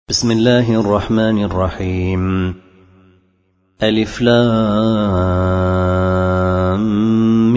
بسم الله الرحمن الرحيم. ألف لام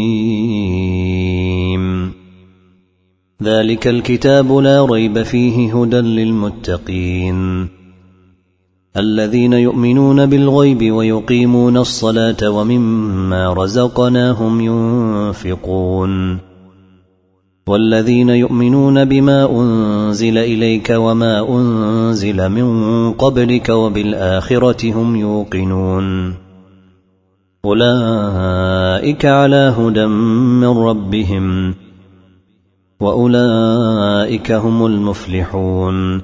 ميم. ذلك الكتاب لا ريب فيه هدى للمتقين الذين يؤمنون بالغيب ويقيمون الصلاة ومما رزقناهم ينفقون والذين يؤمنون بما أنزل إليك وما أنزل من قبلك وبالآخرة هم يوقنون أولئك على هدى من ربهم وأولئك هم المفلحون.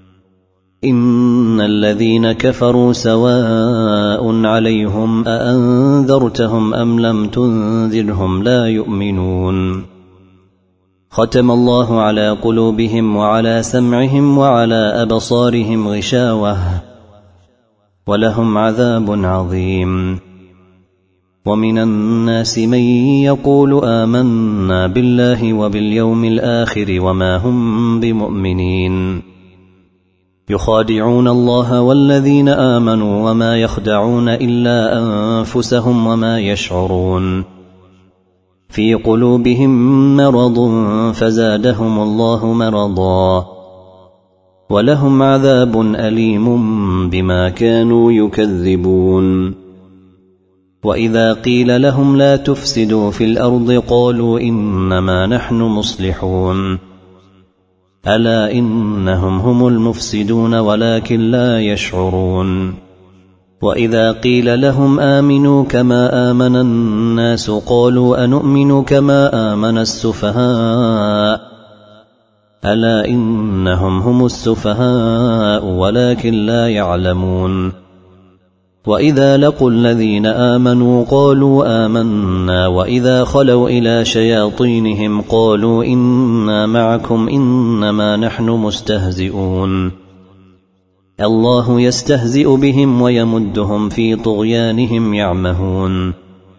إن الذين كفروا سواء عليهم أأنذرتهم أم لم تنذرهم لا يؤمنون. ختم الله على قلوبهم وعلى سمعهم وعلى أبصارهم غشاوة ولهم عذاب عظيم. ومن الناس من يقول آمنا بالله وباليوم الآخر وما هم بمؤمنين يخادعون الله والذين آمنوا وما يخدعون إلا أنفسهم وما يشعرون. في قلوبهم مرض فزادهم الله مرضا ولهم عذاب أليم بما كانوا يكذبون. وإذا قيل لهم لا تفسدوا في الأرض قالوا إنما نحن مصلحون ألا إنهم هم المفسدون ولكن لا يشعرون. وإذا قيل لهم آمنوا كما آمن الناس قالوا أنؤمن كما آمن السفهاء ألا إنهم هم السفهاء ولكن لا يعلمون. وإذا لقوا الذين آمنوا قالوا آمنا وإذا خلوا إلى شياطينهم قالوا إنا معكم إنما نحن مستهزئون الله يستهزئ بهم ويمدهم في طغيانهم يعمهون.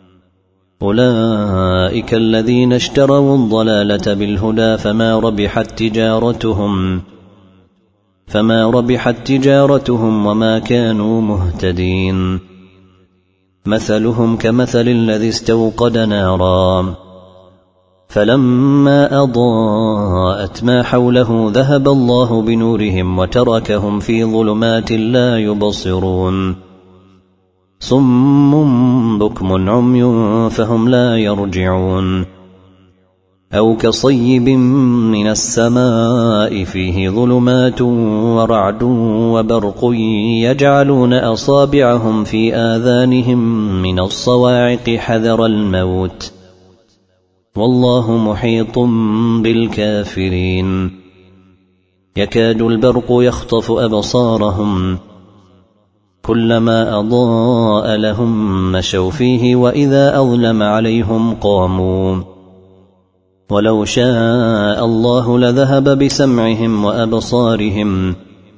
أولئك الذين اشتروا الضلالة بالهدى فما ربحت تجارتهم وما كانوا مهتدين. مثلهم كمثل الذي استوقد نارا فلما أضاءت ما حوله ذهب الله بنورهم وتركهم في ظلمات لا يبصرون صم بكم عمي فهم لا يرجعون. أو كصيب من السماء فيه ظلمات ورعد وبرق يجعلون أصابعهم في آذانهم من الصواعق حذر الموت والله محيط بالكافرين. يكاد البرق يخطف أبصارهم كلما أضاء لهم مشوا فيه وإذا أظلم عليهم قاموا ولو شاء الله لذهب بسمعهم وأبصارهم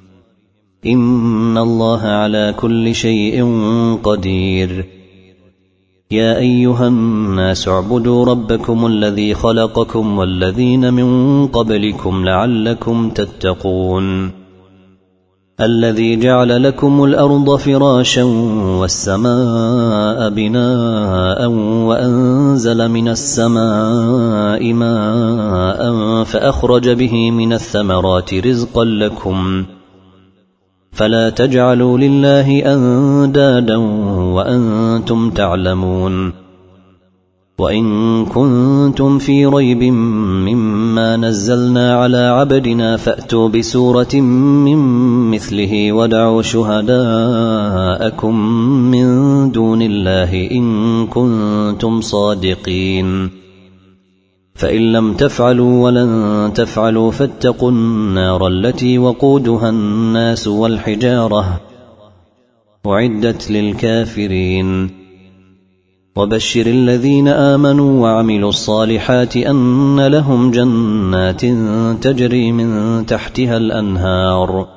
إن الله على كل شيء قدير. يا أيها الناس اعبدوا ربكم الذي خلقكم والذين من قبلكم لعلكم تتقون الذي جعل لكم الأرض فراشا والسماء بناء وأنزل من السماء ماء فأخرج به من الثمرات رزقا لكم فلا تجعلوا لله أندادا وأنتم تعلمون. وإن كنتم في ريب مما نزلنا على عبدنا فأتوا بسورة من مثله ودعوا شهداءكم من دون الله إن كنتم صادقين فإن لم تفعلوا ولن تفعلوا فاتقوا النار التي وقودها الناس والحجارة أعدت للكافرين. وبشر الذين آمنوا وعملوا الصالحات أن لهم جنات تجري من تحتها الأنهار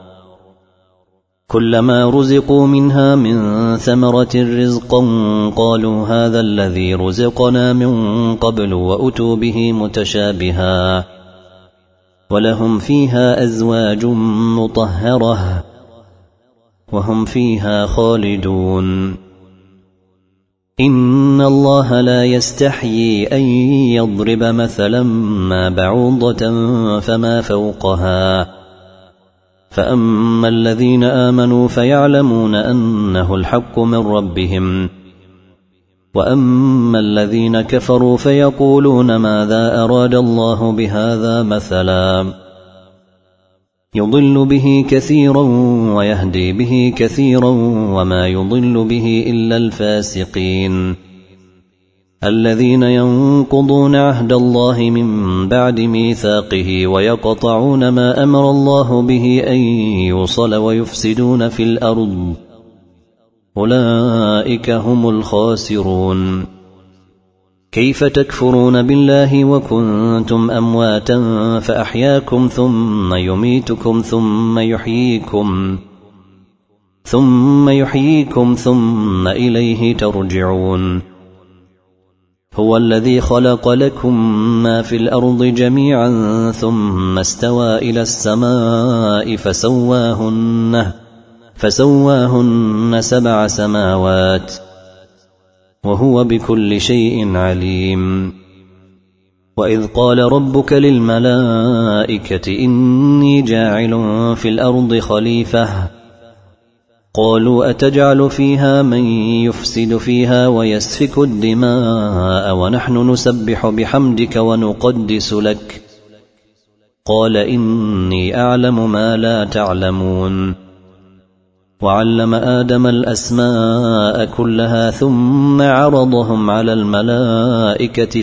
كلما رزقوا منها من ثمرة رزقا قالوا هذا الذي رزقنا من قبل وأتوا به متشابها ولهم فيها أزواج مطهرة وهم فيها خالدون. إن الله لا يستحيي أن يضرب مثلا ما بعوضة فما فوقها، فأما الذين آمنوا فيعلمون أنه الحق من ربهم، وأما الذين كفروا فيقولون ماذا أراد الله بهذا مثلا، يضل به كثيرا ويهدي به كثيرا وما يضل به إلا الفاسقين الذين ينقضون عهد الله من بعد ميثاقه ويقطعون ما أمر الله به أن يوصل ويفسدون في الأرض، أولئك هم الخاسرون. كيف تكفرون بالله وكنتم أمواتا فأحياكم ثم يميتكم ثم يحييكم ثم إليه ترجعون. هو الذي خلق لكم ما في الأرض جميعا ثم استوى إلى السماء فسواهن 7 سماوات وهو بكل شيء عليم. وإذ قال ربك للملائكة إني جاعل في الأرض خليفة قالوا أتجعل فيها من يفسد فيها ويسفك الدماء ونحن نسبح بحمدك ونقدس لك قال إني أعلم ما لا تعلمون. وعلم آدم الأسماء كلها ثم عرضهم على الملائكة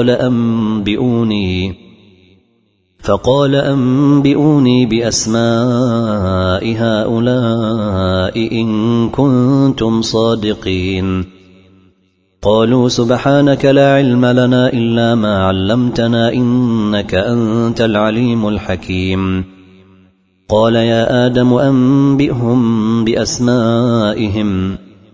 فقال أنبئوني بأسماء هؤلاء إن كنتم صادقين. قالوا سبحانك لا علم لنا إلا ما علمتنا إنك أنت العليم الحكيم. قال يا آدم أنبئهم بأسمائهم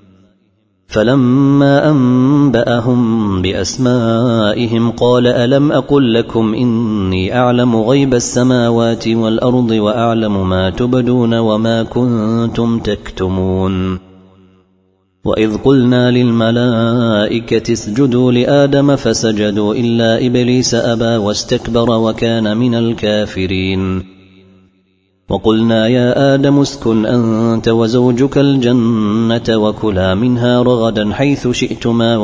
فلما أنبأهم بأسمائهم قال ألم أقل لكم إني أعلم غيب السماوات والأرض وأعلم ما تبدون وما كنتم تكتمون. وإذ قلنا للملائكة اسجدوا لآدم فسجدوا إلا إبليس أبى واستكبر وكان من الكافرين. وقلنا يا آدم اسكن أنت وزوجك الجنة وكلا منها رغدا حيث شئتما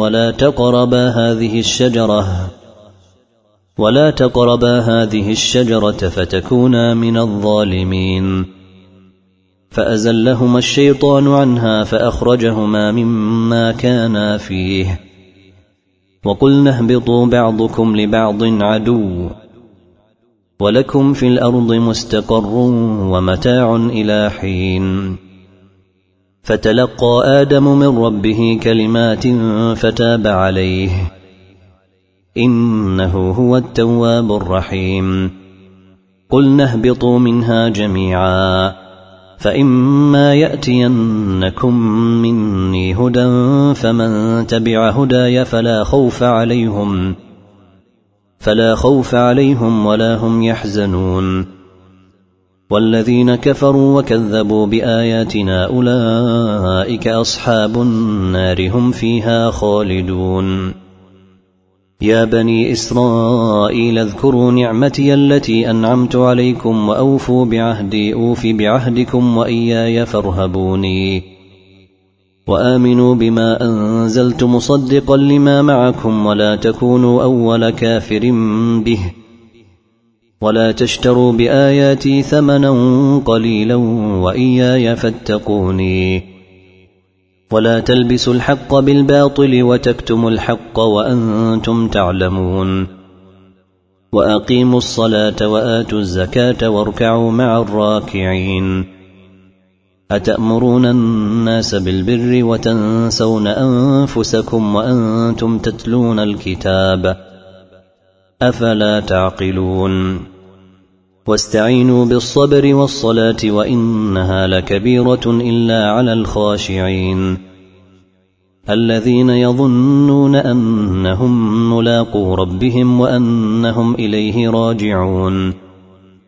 ولا تقربا هذه الشجرة فتكونا من الظالمين. فأزلهما الشيطان عنها فأخرجهما مما كانا فيه وقلنا اهبطوا بعضكم لبعض عدو ولكم في الأرض مستقر ومتاع إلى حين. فتلقى آدم من ربه كلمات فتاب عليه إنه هو التواب الرحيم. قلنا اهبطوا منها جميعا فإما يأتينكم مني هدى فمن تبع هداي فلا خوف عليهم ولا هم يحزنون. والذين كفروا وكذبوا بآياتنا أولئك أصحاب النار هم فيها خالدون. يا بني إسرائيل اذكروا نعمتي التي أنعمت عليكم وأوفوا بعهدي أوف بعهدكم وإياي فارهبوني. وآمنوا بما أنزلت مصدقا لما معكم ولا تكونوا أول كافر به ولا تشتروا بآياتي ثمنا قليلا وإياي فاتقوني. ولا تلبسوا الحق بالباطل وتكتموا الحق وأنتم تعلمون. وأقيموا الصلاة وآتوا الزكاة واركعوا مع الراكعين. أتأمرون الناس بالبر وتنسون أنفسكم وأنتم تتلون الكتاب أفلا تعقلون. واستعينوا بالصبر والصلاة وإنها لكبيرة إلا على الخاشعين الذين يظنون أنهم ملاقو ربهم وأنهم إليه راجعون.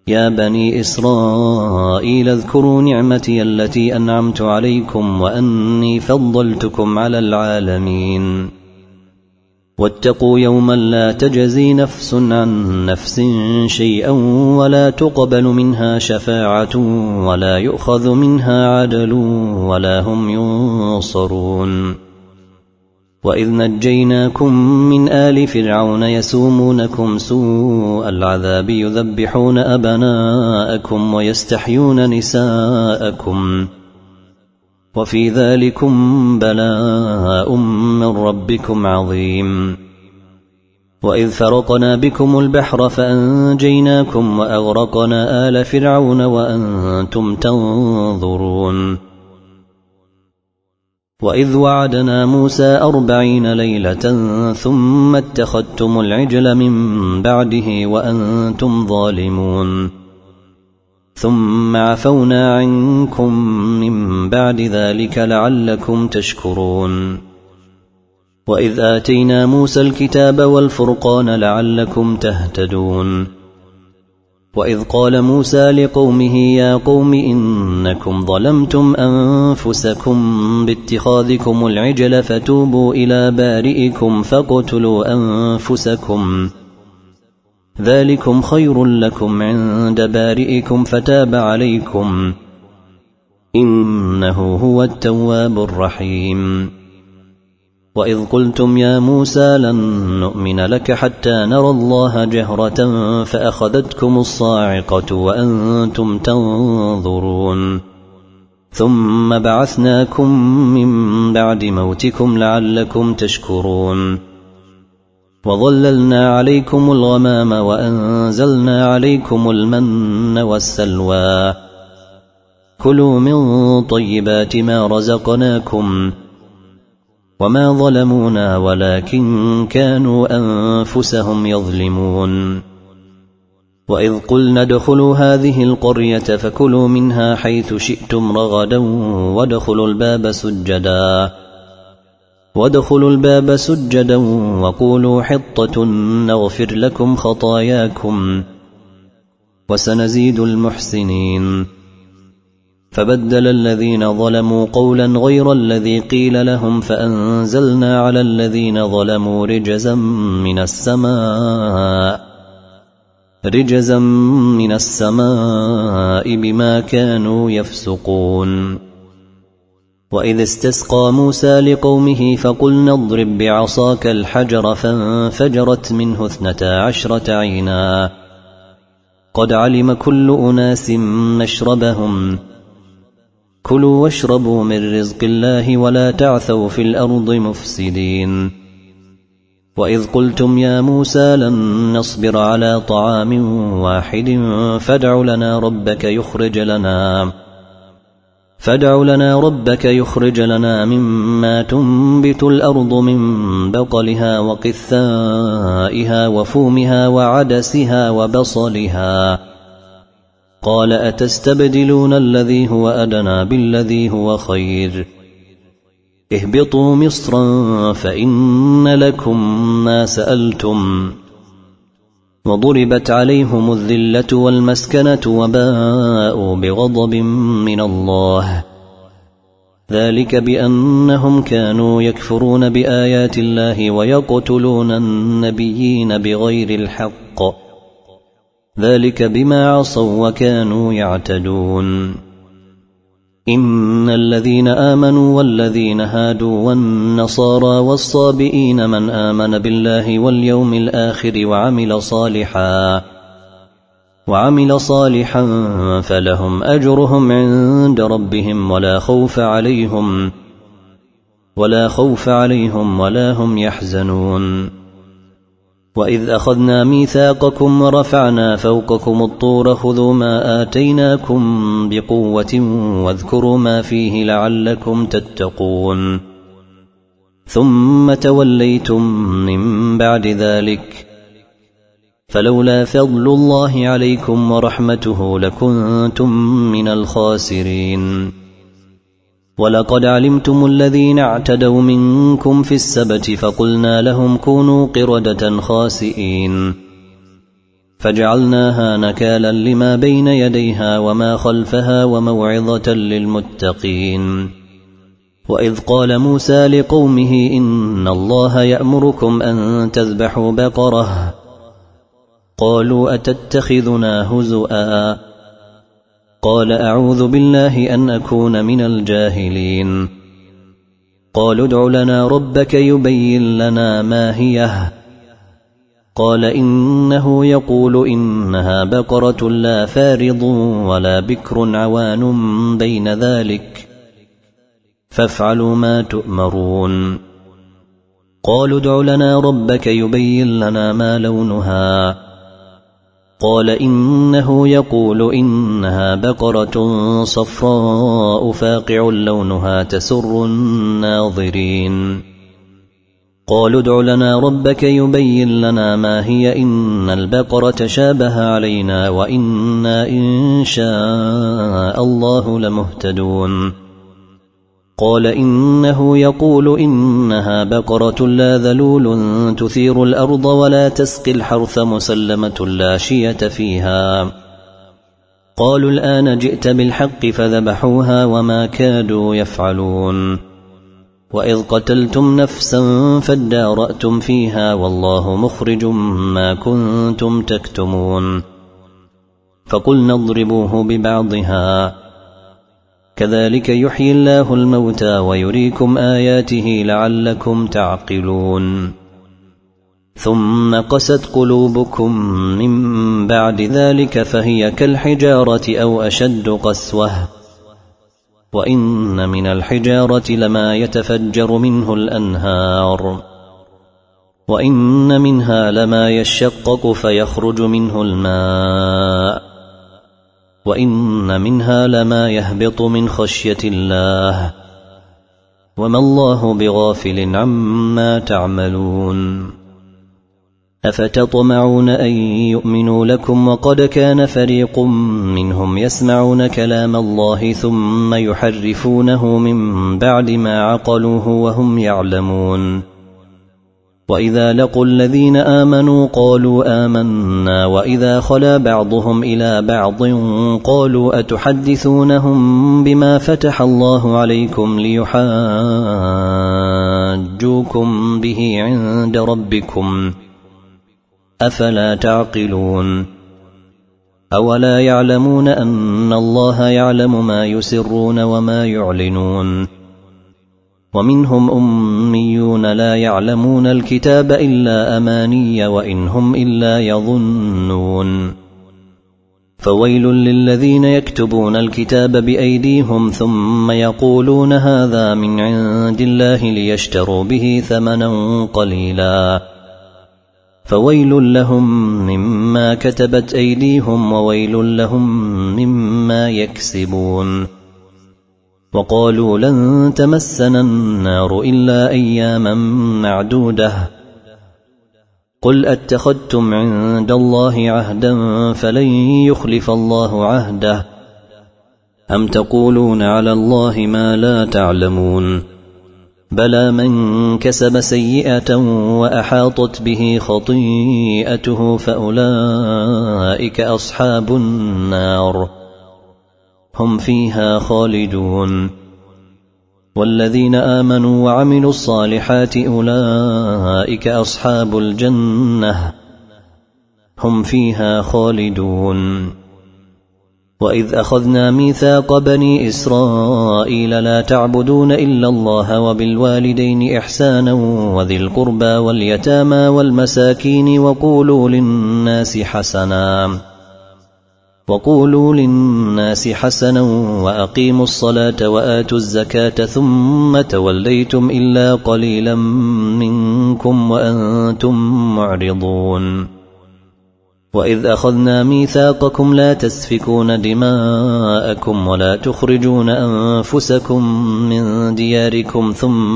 يا بني إسرائيل اذكروا نعمتي التي أنعمت عليكم وأني فضلتكم على العالمين واتقوا يوما لا تجزي نفس عن نفس شيئا ولا تقبل منها شفاعة ولا يؤخذ منها عدل ولا هم ينصرون وإذ نجيناكم من آل فرعون يسومونكم سوء العذاب يذبحون أبناءكم ويستحيون نساءكم وفي ذلكم بلاء من ربكم عظيم وإذ فرقنا بكم البحر فأنجيناكم وأغرقنا آل فرعون وأنتم تنظرون وإذ وعدنا موسى 40 ليلة ثم اتخذتم العجل من بعده وأنتم ظالمون ثم عفونا عنكم من بعد ذلك لعلكم تشكرون وإذ آتينا موسى الكتاب والفرقان لعلكم تهتدون وإذ قال موسى لقومه يا قوم إنكم ظلمتم أنفسكم باتخاذكم العجل فتوبوا إلى بارئكم فاقتلوا أنفسكم ذلكم خير لكم عند بارئكم فتاب عليكم إنه هو التواب الرحيم وإذ قلتم يا موسى لن نؤمن لك حتى نرى الله جهرة فأخذتكم الصاعقة وأنتم تنظرون ثم بعثناكم من بعد موتكم لعلكم تشكرون وظللنا عليكم الغمام وأنزلنا عليكم المن والسلوى كلوا من طيبات ما رزقناكم وما ظلمونا ولكن كانوا أنفسهم يظلمون وإذ قلنا ادخلوا هذه القرية فكلوا منها حيث شئتم رغدا وادخلوا الباب سجدا وقولوا حطة نغفر لكم خطاياكم وسنزيد المحسنين فبدل الذين ظلموا قولا غير الذي قيل لهم فأنزلنا على الذين ظلموا رجزا من السماء بما كانوا يفسقون وإذ استسقى موسى لقومه فقلنا اضرب بعصاك الحجر فانفجرت منه 12 عينا قد علم كل أناس مشربهم كلوا واشربوا من رزق الله ولا تعثوا في الأرض مفسدين وإذ قلتم يا موسى لن نصبر على طعام واحد فادع لنا ربك يخرج لنا مما تنبت الأرض من بقلها وقثائها وفومها وعدسها وبصلها قال أتستبدلون الذي هو أدنى بالذي هو خير اهبطوا مصرا فإن لكم ما سألتم وضربت عليهم الذلة والمسكنة وباءوا بغضب من الله ذلك بأنهم كانوا يكفرون بآيات الله ويقتلون النبيين بغير الحق ذلك بما عصوا وكانوا يعتدون إن الذين آمنوا والذين هادوا والنصارى والصابئين من آمن بالله واليوم الآخر وعمل صالحا فلهم أجرهم عند ربهم ولا خوف عليهم ولا هم يحزنون وإذ أخذنا ميثاقكم ورفعنا فوقكم الطور خذوا ما آتيناكم بقوة واذكروا ما فيه لعلكم تتقون ثم توليتم من بعد ذلك فلولا فضل الله عليكم ورحمته لكنتم من الخاسرين ولقد علمتم الذين اعتدوا منكم في السبت فقلنا لهم كونوا قردة خاسئين فجعلناها نكالا لما بين يديها وما خلفها وموعظة للمتقين. وإذ قال موسى لقومه إن الله يأمركم أن تذبحوا بقرة قالوا أتتخذنا هزؤا قال أعوذ بالله أن أكون من الجاهلين. قالوا ادع لنا ربك يبين لنا ما هي قال إنه يقول إنها بقرة لا فارض ولا بكر عوان بين ذلك فافعلوا ما تؤمرون. قالوا ادع لنا ربك يبين لنا ما لونها قال إنه يقول إنها بقرة صفراء فاقع لونها تسر الناظرين. قالوا ادع لنا ربك يبين لنا ما هي إن البقرة شابه علينا وإنا إن شاء الله لمهتدون. قال إنه يقول إنها بقرة لا ذلول تثير الأرض ولا تسقي الحرث مسلمة لا شية فيها. قالوا الآن جئت بالحق فذبحوها وما كادوا يفعلون. وإذ قتلتم نفسا فادارأتم فيها والله مخرج ما كنتم تكتمون. فقلنا اضربوه ببعضها كذلك يحيي الله الموتى ويريكم آياته لعلكم تعقلون. ثم قست قلوبكم من بعد ذلك فهي كالحجارة أو أشد قسوة وإن من الحجارة لما يتفجر منه الأنهار وإن منها لما يشقق فيخرج منه الماء وإن منها لما يهبط من خشية الله وما الله بغافل عما تعملون. أفتطمعون أن يؤمنوا لكم وقد كان فريق منهم يسمعون كلام الله ثم يحرفونه من بعد ما عقلوه وهم يعلمون. وإذا لقوا الذين آمنوا قالوا آمنا وإذا خلا بعضهم إلى بعض قالوا أتحدثونهم بما فتح الله عليكم ليحاجوكم به عند ربكم أفلا تعقلون. أولا يعلمون أن الله يعلم ما يسرون وما يعلنون. ومنهم أميون لا يعلمون الكتاب إلا أماني وإن هم إلا يظنون. فويل للذين يكتبون الكتاب بأيديهم ثم يقولون هذا من عند الله ليشتروا به ثمنا قليلا فويل لهم مما كتبت أيديهم وويل لهم مما يكسبون. وقالوا لن تمسنا النار إلا أياما معدودة قل أتخذتم عند الله عهدا فلن يخلف الله عهده أم تقولون على الله ما لا تعلمون. بلى من كسب سيئة وأحاطت به خطيئته فأولئك أصحاب النار هم فيها خالدون. والذين آمنوا وعملوا الصالحات أولئك أصحاب الجنة هم فيها خالدون. وإذ أخذنا ميثاق بني إسرائيل لا تعبدون إلا الله وبالوالدين إحسانا وذي القربى واليتامى والمساكين وقولوا للناس حسنا وأقيموا الصلاة وآتوا الزكاة ثم توليتم إلا قليلا منكم وأنتم معرضون. وإذ أخذنا ميثاقكم لا تسفكون دماءكم ولا تخرجون أنفسكم من دياركم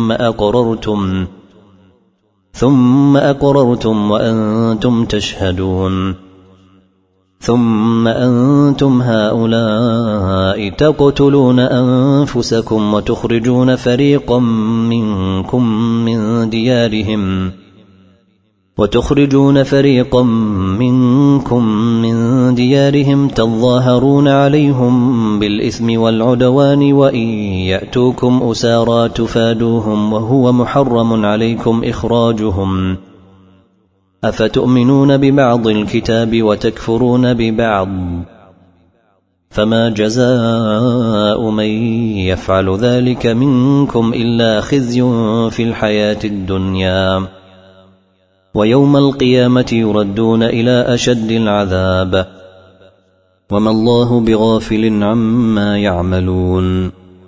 ثم أقررتم وأنتم تشهدون. ثم أنتم هؤلاء تقتلون أنفسكم وتخرجون فريقا منكم من ديارهم وتخرجون فريقا منكم من ديارهم تظاهرون عليهم بالإثم والعدوان وإن يأتوكم أسارى تفادوهم وهو محرم عليكم إخراجهم أفتؤمنون ببعض الكتاب وتكفرون ببعض فما جزاء من يفعل ذلك منكم إلا خزي في الحياة الدنيا ويوم القيامة يردون إلى أشد العذاب وما الله بغافل عما يعملون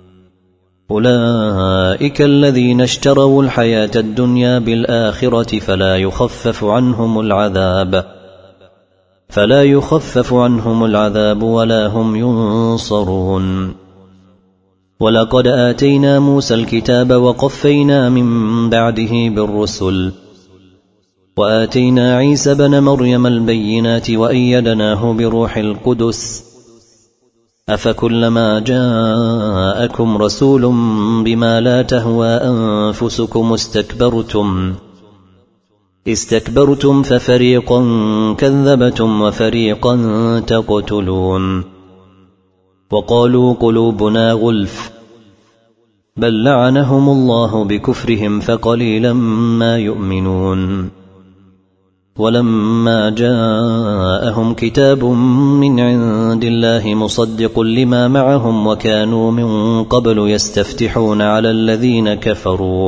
أولئك الذين اشتروا الحياة الدنيا بالآخرة فلا يخفف عنهم العذاب ولا هم ينصرون ولقد آتينا موسى الكتاب وقفينا من بعده بالرسل وآتينا عيسى بن مريم البينات وأيدناه بروح القدس أفكلما جاءكم رسول بما لا تهوى أنفسكم استكبرتم ففريقا كذبتم وفريقا تقتلون وقالوا قلوبنا غلف بل لعنهم الله بكفرهم فقليلا ما يؤمنون ولما جاءهم كتاب من عند الله مصدق لما معهم وكانوا من قبل يستفتحون على الذين كفروا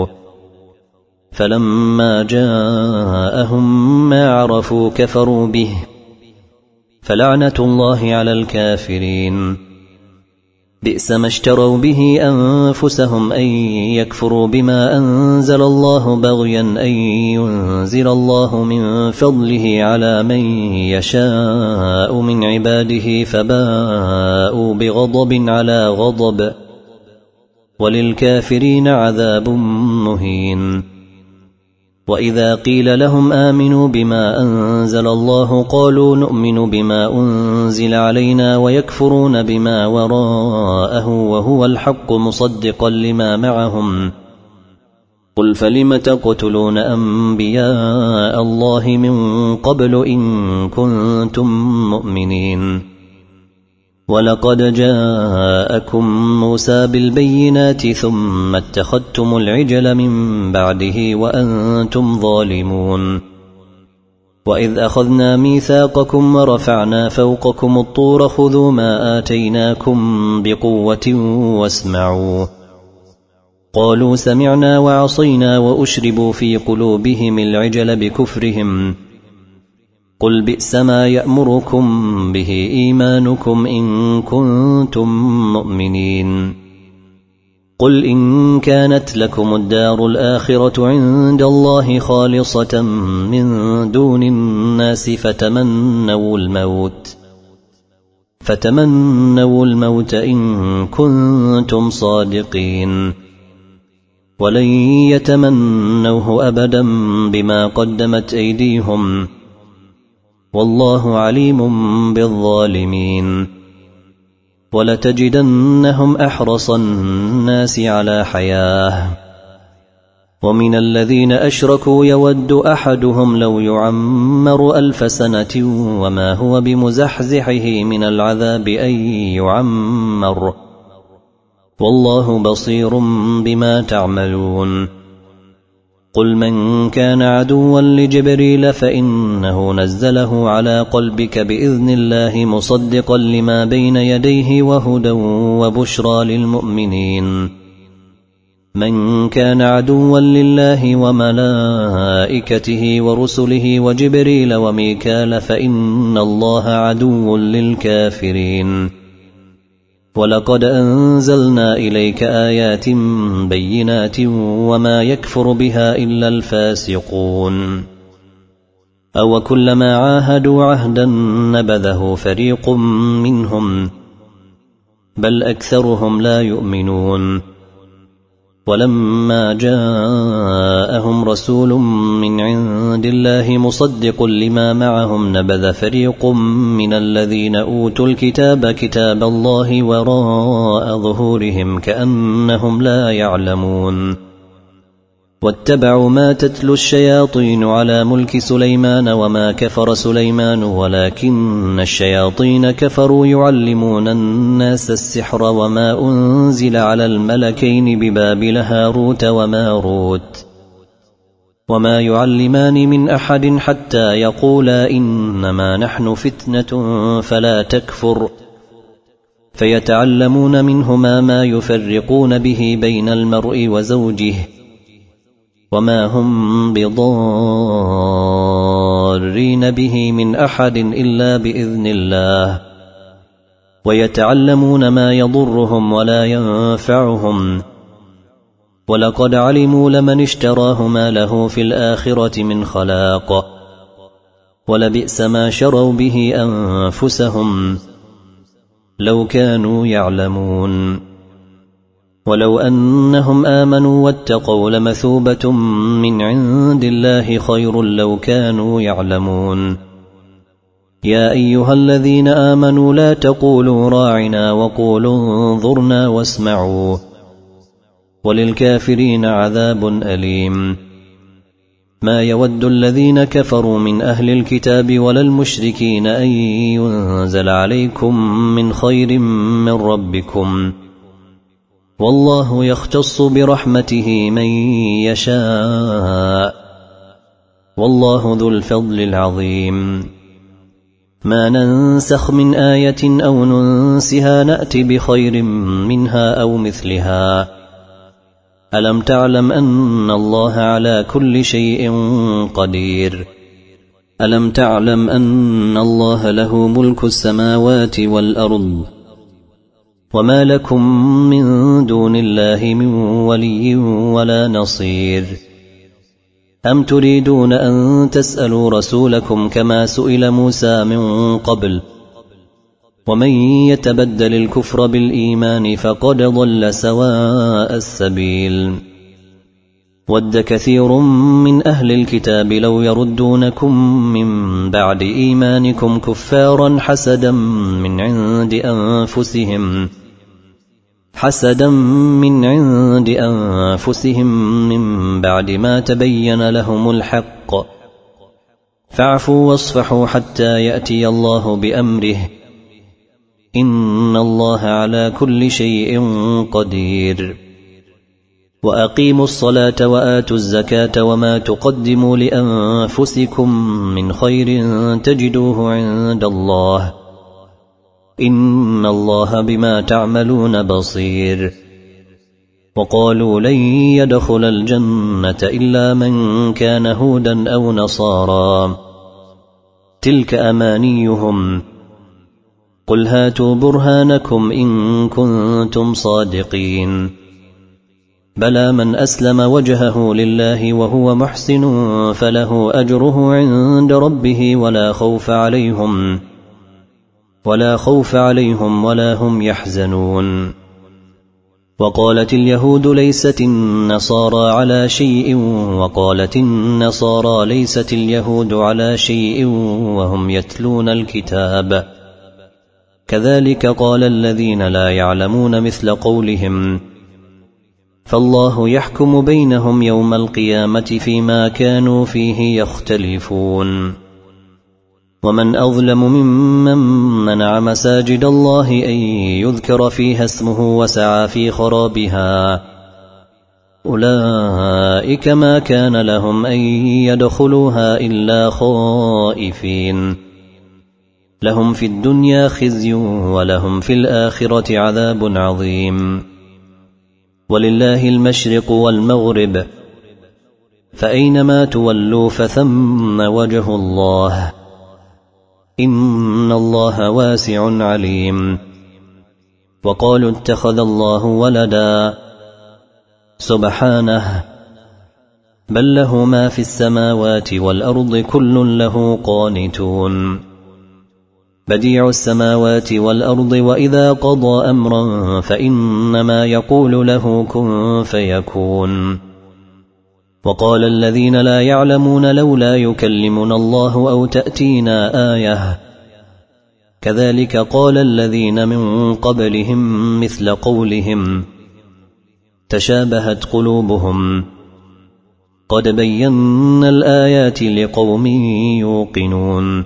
فلما جاءهم ما عرفوا كفروا به فلعنة الله على الكافرين بئس ما اشتروا به أنفسهم أن يكفروا بما أنزل الله بغيا أن ينزل الله من فضله على من يشاء من عباده فباءوا بغضب على غضب وللكافرين عذاب مهين وإذا قيل لهم آمنوا بما أنزل الله قالوا نؤمن بما أنزل علينا ويكفرون بما وراءه وهو الحق مصدقا لما معهم قل فلم تقتلون أنبياء الله من قبل إن كنتم مؤمنين ولقد جاءكم موسى بالبينات ثم اتخذتم العجل من بعده وأنتم ظالمون وإذ أخذنا ميثاقكم ورفعنا فوقكم الطور خذوا ما آتيناكم بقوة واسمعوا قالوا سمعنا وعصينا وأشربوا في قلوبهم العجل بكفرهم قل بئس ما يأمركم به إيمانكم إن كنتم مؤمنين قل إن كانت لكم الدار الآخرة عند الله خالصة من دون الناس فتمنوا الموت إن كنتم صادقين ولن يتمنوه أبدا بما قدمت أيديهم والله عليم بالظالمين ولتجدنهم أحرص الناس على حياة ومن الذين أشركوا يود أحدهم لو يعمر 1000 سنة وما هو بمزحزحه من العذاب أن يعمر والله بصير بما تعملون قل من كان عدوا لجبريل فإنه نزله على قلبك بإذن الله مصدقا لما بين يديه وهدى وبشرى للمؤمنين من كان عدوا لله وملائكته ورسله وجبريل وميكال فإن الله عدو للكافرين ولقد أنزلنا إليك آيات بينات وما يكفر بها إلا الفاسقون أو كلما عاهدوا عهدا نبذه فريق منهم بل أكثرهم لا يؤمنون ولما جاءهم رسول من عند الله مصدق لما معهم نبذ فريق من الذين أوتوا الكتاب كتاب الله وراء ظهورهم كأنهم لا يعلمون واتبعوا ما تتلو الشياطين على ملك سليمان وما كفر سليمان ولكن الشياطين كفروا يعلمون الناس السحر وما أنزل على الملكين ببابل هاروت وماروت وما يعلمان من أحد حتى يقولا إنما نحن فتنة فلا تكفر فيتعلمون منهما ما يفرقون به بين المرء وزوجه وما هم بضارين به من أحد إلا بإذن الله ويتعلمون ما يضرهم ولا ينفعهم ولقد علموا لمن اشتراه ما له في الآخرة من خلاق ولبئس ما شروا به أنفسهم لو كانوا يعلمون ولو أنهم آمنوا واتقوا لمثوبة من عند الله خير لو كانوا يعلمون يا أيها الذين آمنوا لا تقولوا راعنا وقولوا انظرنا واسمعوا وللكافرين عذاب أليم ما يود الذين كفروا من أهل الكتاب ولا المشركين أن ينزل عليكم من خير من ربكم والله يختص برحمته من يشاء والله ذو الفضل العظيم ما ننسخ من آية أو ننسها نأت بخير منها أو مثلها ألم تعلم أن الله على كل شيء قدير ألم تعلم أن الله له ملك السماوات والأرض وما لكم من دون الله من ولي ولا نصير أم تريدون أن تسألوا رسولكم كما سئل موسى من قبل ومن يتبدل الكفر بالإيمان فقد ضل سواء السبيل ود كثير من أهل الكتاب لو يردونكم من بعد إيمانكم كفارا حسدا من عند أنفسهم من بعد ما تبين لهم الحق فاعفوا واصفحوا حتى يأتي الله بأمره إن الله على كل شيء قدير وأقيموا الصلاة وآتوا الزكاة وما تقدموا لأنفسكم من خير تجدوه عند الله إن الله بما تعملون بصير وقالوا لن يدخل الجنة إلا من كان هودا أو نصارى تلك أمانيهم قل هاتوا برهانكم إن كنتم صادقين بلى من أسلم وجهه لله وهو محسن فله أجره عند ربه ولا خوف عليهم ولا هم يحزنون وقالت اليهود ليست النصارى على شيء وقالت النصارى ليست اليهود على شيء وهم يتلون الكتاب كذلك قال الذين لا يعلمون مثل قولهم فالله يحكم بينهم يوم القيامة فيما كانوا فيه يختلفون ومن أظلم ممن منع مساجد الله أن يذكر فيها اسمه وسعى في خرابها أولئك ما كان لهم أن يدخلوها إلا خائفين لهم في الدنيا خزي ولهم في الآخرة عذاب عظيم ولله المشرق والمغرب فأينما تولوا فثم وجه الله إن الله واسع عليم وقالوا اتخذ الله ولدا سبحانه بل له ما في السماوات والأرض كل له قانتون بديع السماوات والأرض وإذا قضى أمرا فإنما يقول له كن فيكون وقال الذين لا يعلمون لولا يكلمنا الله أو تأتينا آية كذلك قال الذين من قبلهم مثل قولهم تشابهت قلوبهم قد بينا الآيات لقوم يوقنون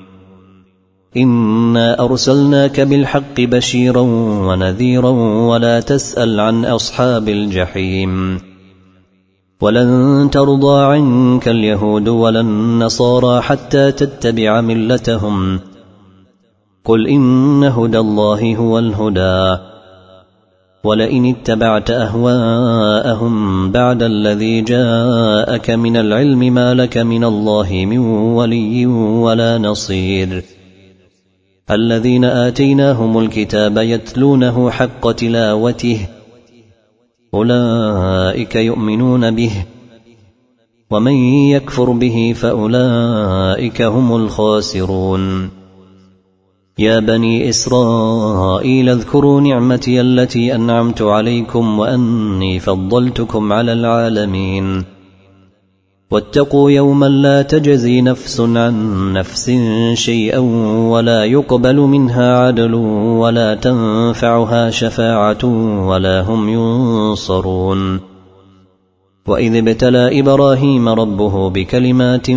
إنا أرسلناك بالحق بشيرا ونذيرا ولا تسأل عن أصحاب الجحيم ولن ترضى عنك اليهود ولا النصارى حتى تتبع ملتهم قل إن هدى الله هو الهدى ولئن اتبعت أهواءهم بعد الذي جاءك من العلم ما لك من الله من ولي ولا نصير الذين آتيناهم الكتاب يتلونه حق تلاوته أولئك يؤمنون به ومن يكفر به فأولئك هم الخاسرون يا بني إسرائيل اذكروا نعمتي التي أنعمت عليكم وأني فضلتكم على العالمين واتقوا يوما لا تجزي نفس عن نفس شيئا ولا يقبل منها عدل ولا تنفعها شفاعة ولا هم ينصرون وإذ ابتلى إبراهيم ربه بكلمات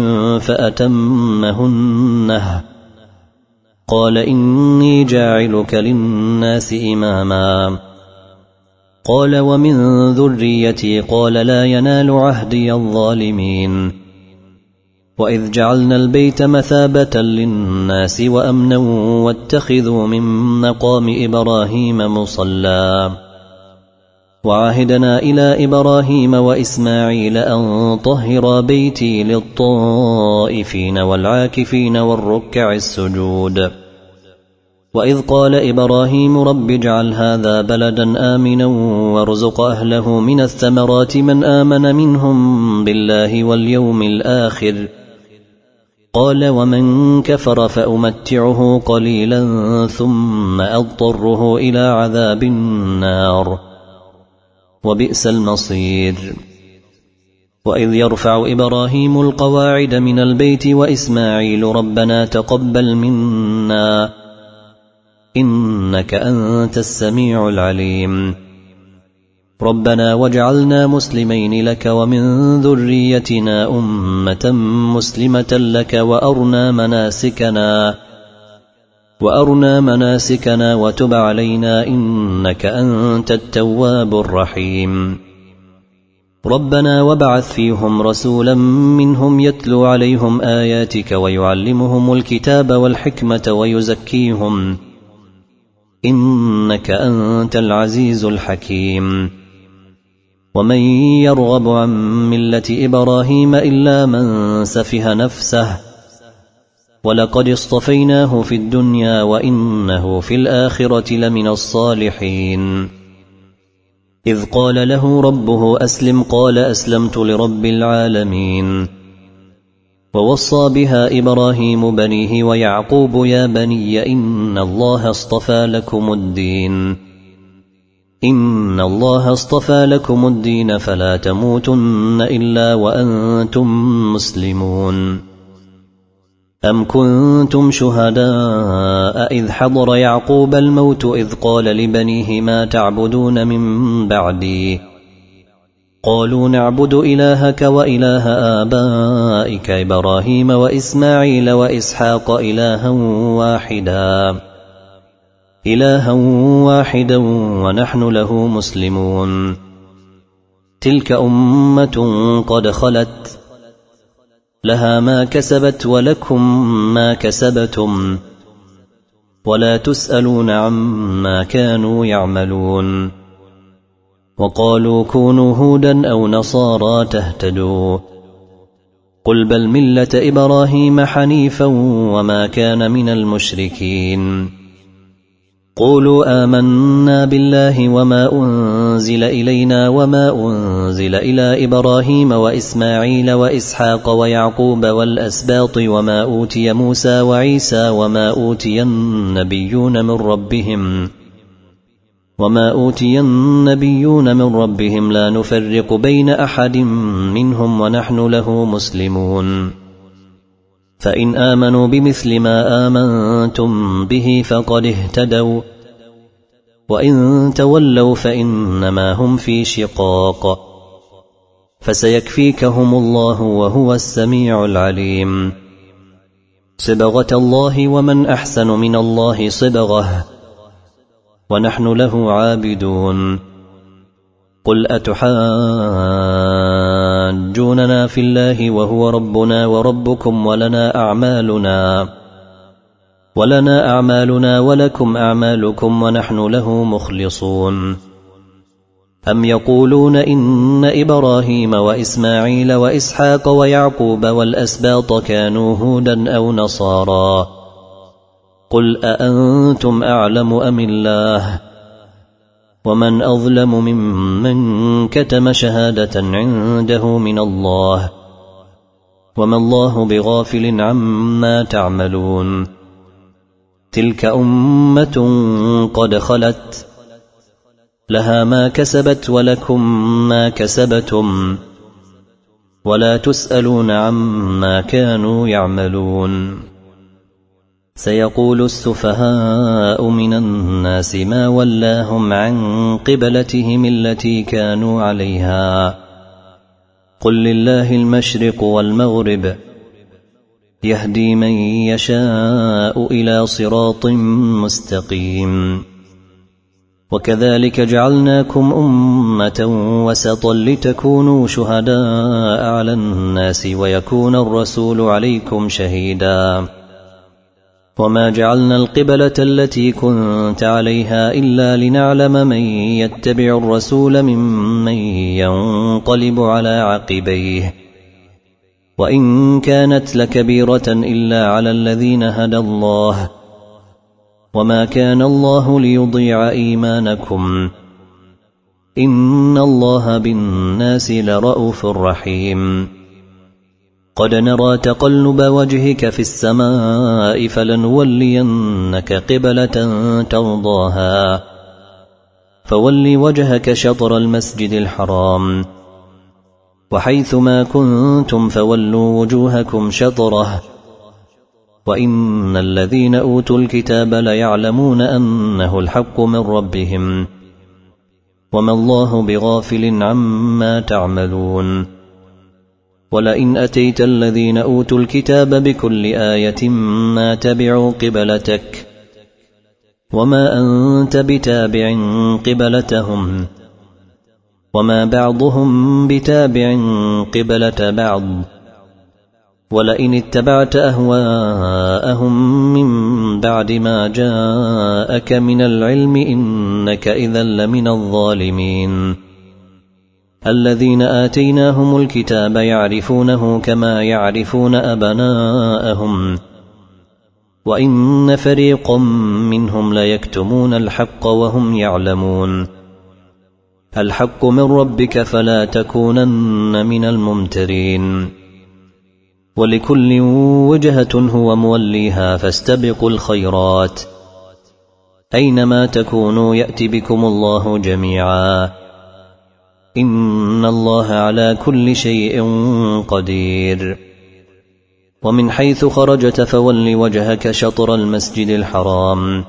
فأتمهنه قال إني جاعلك للناس إماما قال ومن ذريتي قال لا ينال عهدي الظالمين وإذ جعلنا البيت مثابة للناس وأمنا واتخذوا من مقام إبراهيم مصلى وعهدنا إلى إبراهيم وإسماعيل أن طهرا بيتي للطائفين والعاكفين والركع السجود وإذ قال إبراهيم رب اجعل هذا بلدا آمنا وارزق أهله من الثمرات من آمن منهم بالله واليوم الآخر قال ومن كفر فأمتعه قليلا ثم أضطره إلى عذاب النار وبئس المصير وإذ يرفع إبراهيم القواعد من البيت وإسماعيل ربنا تقبل منا إنك أنت السميع العليم ربنا واجعلنا مسلمين لك ومن ذريتنا أمة مسلمة لك وأرنا مناسكنا وتب علينا إنك أنت التواب الرحيم ربنا وابعث فيهم رسولا منهم يتلو عليهم آياتك ويعلمهم الكتاب والحكمة ويزكيهم إنك أنت العزيز الحكيم ومن يرغب عن ملة إبراهيم إلا من سفه نفسه ولقد اصطفيناه في الدنيا وإنه في الآخرة لمن الصالحين إذ قال له ربه أسلم قال أسلمت لرب العالمين ووصى بها إبراهيم بنيه ويعقوب يا بني إن الله اصطفى لكم الدين فلا تموتن إلا وأنتم مسلمون أم كنتم شهداء إذ حضر يعقوب الموت إذ قال لبنيه ما تعبدون من بعدي قالوا نعبد إلهك وإله آبائك إبراهيم وإسماعيل وإسحاق إلها واحدا ونحن له مسلمون تلك أمة قد خلت لها ما كسبت ولكم ما كسبتم ولا تسألون عما كانوا يعملون وقالوا كونوا هودا أو نصارى تهتدوا قل بل ملة إبراهيم حنيفا وما كان من المشركين قولوا آمنا بالله وما أنزل إلينا وما أنزل إلى إبراهيم وإسماعيل وإسحاق ويعقوب والأسباط وما أوتي موسى وعيسى وما أوتي النبيون من ربهم لا نفرق بين أحد منهم ونحن له مسلمون فإن آمنوا بمثل ما آمنتم به فقد اهتدوا وإن تولوا فإنما هم في شقاق فسيكفيكهم الله وهو السميع العليم. صبغة الله ومن أحسن من الله صبغة ونحن له عابدون. قل أتحاجوننا في الله وهو ربنا وربكم ولنا أعمالنا ولكم أعمالكم ونحن له مخلصون. أم يقولون إن إبراهيم وإسماعيل وإسحاق ويعقوب والأسباط كانوا هودا أو نصارى؟ قل أأنتم أعلم أم الله؟ ومن أظلم ممن كتم شهادة عنده من الله وما الله بغافل عما تعملون. تلك أمة قد خلت لها ما كسبت ولكم ما كسبتم ولا تسألون عما كانوا يعملون. سيقول السفهاء من الناس ما ولاهم عن قبلتهم التي كانوا عليها. قل لله المشرق والمغرب يهدي من يشاء إلى صراط مستقيم. وكذلك جعلناكم أمة وسطا لتكونوا شهداء على الناس ويكون الرسول عليكم شهيدا. وما جعلنا القبلة التي كنت عليها إلا لنعلم من يتبع الرسول ممن ينقلب على عقبيه وإن كانت لكبيرة إلا على الذين هدى الله وما كان الله ليضيع إيمانكم إن الله بالناس لرءوف رحيم. قد نرى تقلب وجهك في السماء فلنولينك قبلة ترضاها فول وجهك شطر المسجد الحرام وحيث ما كنتم فولوا وجوهكم شطره وإن الذين أوتوا الكتاب ليعلمون أنه الحق من ربهم وما الله بغافل عما تعملون. ولئن أتيت الذين أوتوا الكتاب بكل آية ما تبعوا قبلتك وما أنت بتابع قبلتهم وما بعضهم بتابع قبلة بعض ولئن اتبعت أهواءهم من بعد ما جاءك من العلم إنك إذا لمن الظالمين. الذين آتيناهم الكتاب يعرفونه كما يعرفون أبناءهم وإن فريقا منهم ليكتمون الحق وهم يعلمون. الحق من ربك فلا تكونن من الممترين. ولكل وجهة هو موليها فاستبقوا الخيرات أينما تكونوا يأتي بكم الله جميعا إن الله على كل شيء قدير. ومن حيث خرجت فول وجهك شطر المسجد الحرام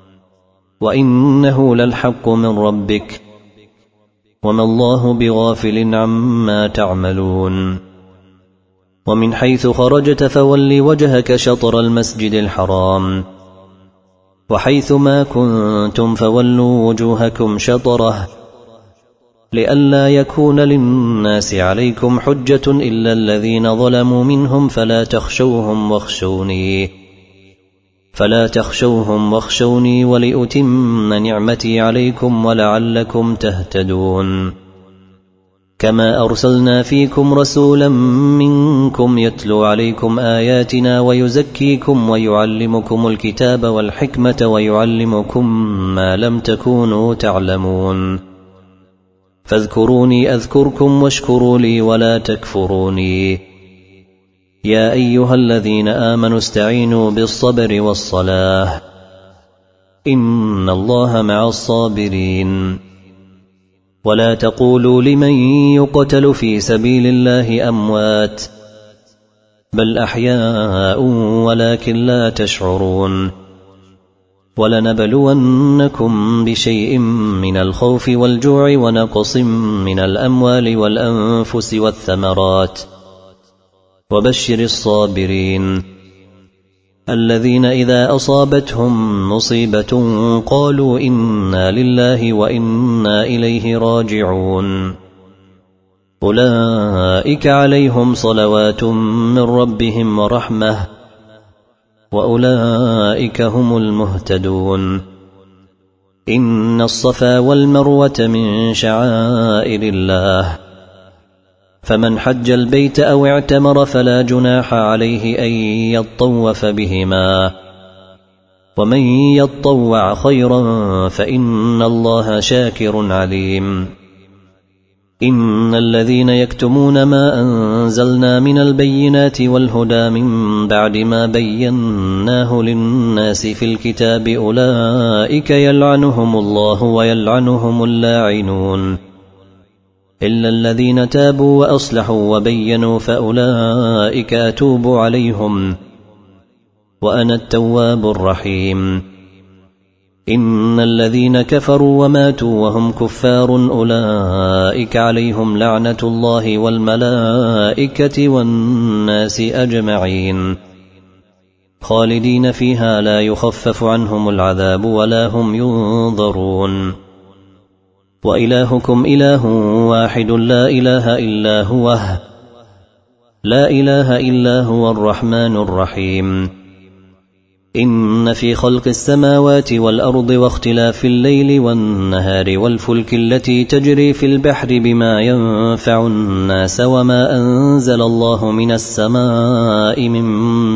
وإنه للحق من ربك وما الله بغافل عما تعملون. ومن حيث خرجت فول وجهك شطر المسجد الحرام وحيث ما كنتم فولوا وجوهكم شطره لئلا يكون للناس عليكم حجة إلا الذين ظلموا منهم فلا تخشوهم واخشوني ولأتم نعمتي عليكم ولعلكم تهتدون. كما أرسلنا فيكم رسولا منكم يتلو عليكم آياتنا ويزكيكم ويعلمكم الكتاب والحكمة ويعلمكم ما لم تكونوا تعلمون. فاذكروني أذكركم واشكروا لي ولا تكفروني. يا أيها الذين آمنوا استعينوا بالصبر والصلاة إن الله مع الصابرين. ولا تقولوا لمن يقتل في سبيل الله أموات بل أحياء ولكن لا تشعرون. ولنبلونكم بشيء من الخوف والجوع ونقص من الأموال والأنفس والثمرات وبشر الصابرين الذين إذا أصابتهم مصيبة قالوا إنا لله وإنا إليه راجعون أولئك عليهم صلوات من ربهم ورحمة وأولئك هم المهتدون إن الصفا والمروة من شعائر الله فمن حج البيت أو اعتمر فلا جناح عليه أن يطوف بهما ومن يطوع خيرا فإن الله شاكر عليم إن الذين يكتمون ما أنزلنا من البينات والهدى من بعد ما بيناه للناس في الكتاب أولئك يلعنهم الله ويلعنهم اللاعنون إلا الذين تابوا وأصلحوا وبينوا فأولئك أتوب عليهم وأنا التواب الرحيم إن الذين كفروا وماتوا وهم كفار أولئك عليهم لعنة الله والملائكة والناس أجمعين خالدين فيها لا يخفف عنهم العذاب ولا هم ينظرون وإلهكم إله واحد لا إله إلا هو الرحمن الرحيم إن في خلق السماوات والأرض واختلاف الليل والنهار والفلك التي تجري في البحر بما ينفع الناس وما أنزل الله من السماء من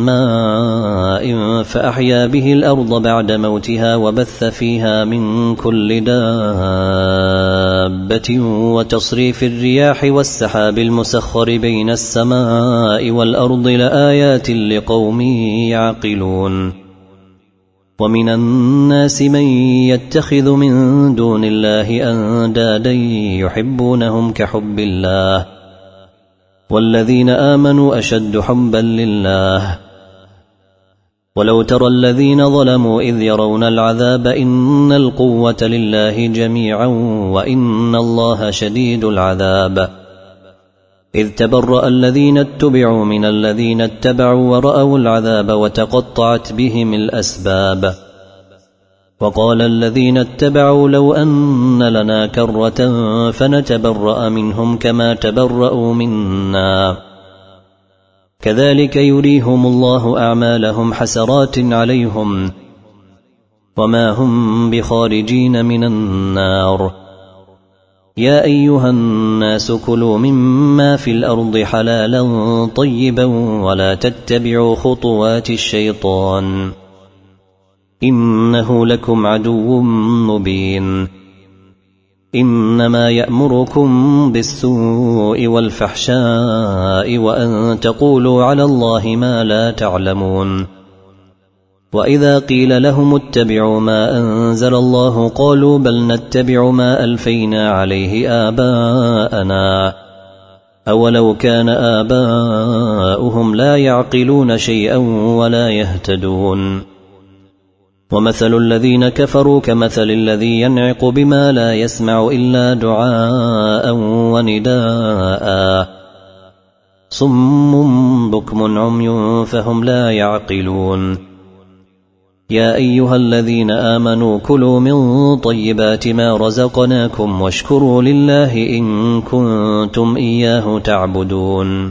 ماء فأحيا به الأرض بعد موتها وبث فيها من كل دابة وتصريف الرياح والسحاب المسخر بين السماء والأرض لآيات لقوم يعقلون ومن الناس من يتخذ من دون الله أندادا يحبونهم كحب الله والذين آمنوا أشد حبا لله ولو ترى الذين ظلموا إذ يرون العذاب إن القوة لله جميعا وإن الله شديد العذاب إذ تبرأ الذين اتبعوا من الذين اتبعوا ورأوا العذاب وتقطعت بهم الأسباب وقال الذين اتبعوا لو أن لنا كرة فنتبرأ منهم كما تبرأوا منا كذلك يريهم الله أعمالهم حسرات عليهم وما هم بخارجين من النار يا أيها الناس كلوا مما في الأرض حلالا طيبا ولا تتبعوا خطوات الشيطان إنه لكم عدو مبين إنما يأمركم بالسوء والفحشاء وأن تقولوا على الله ما لا تعلمون وإذا قيل لهم اتبعوا ما أنزل الله قالوا بل نتبع ما ألفينا عليه آباءنا أولو كان آباؤهم لا يعقلون شيئا ولا يهتدون ومثل الذين كفروا كمثل الذي ينعق بما لا يسمع إلا دعاء ونداء صم بكم عمي فهم لا يعقلون يا أيها الذين آمنوا كلوا من طيبات ما رزقناكم واشكروا لله إن كنتم إياه تعبدون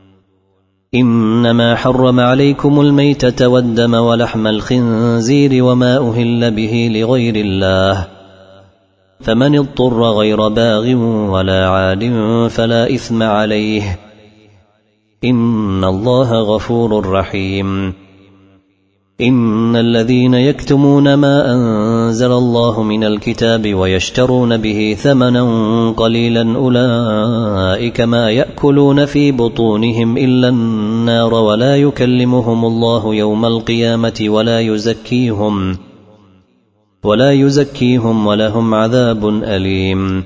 إنما حرم عليكم الميتة والدم ولحم الخنزير وما أهل به لغير الله فمن اضطر غير باغ ولا عاد فلا إثم عليه إن الله غفور رحيم إن الذين يكتمون ما أنزل الله من الكتاب ويشترون به ثمنا قليلا أولئك ما يأكلون في بطونهم إلا النار ولا يكلمهم الله يوم القيامة ولا يزكيهم ولهم عذاب أليم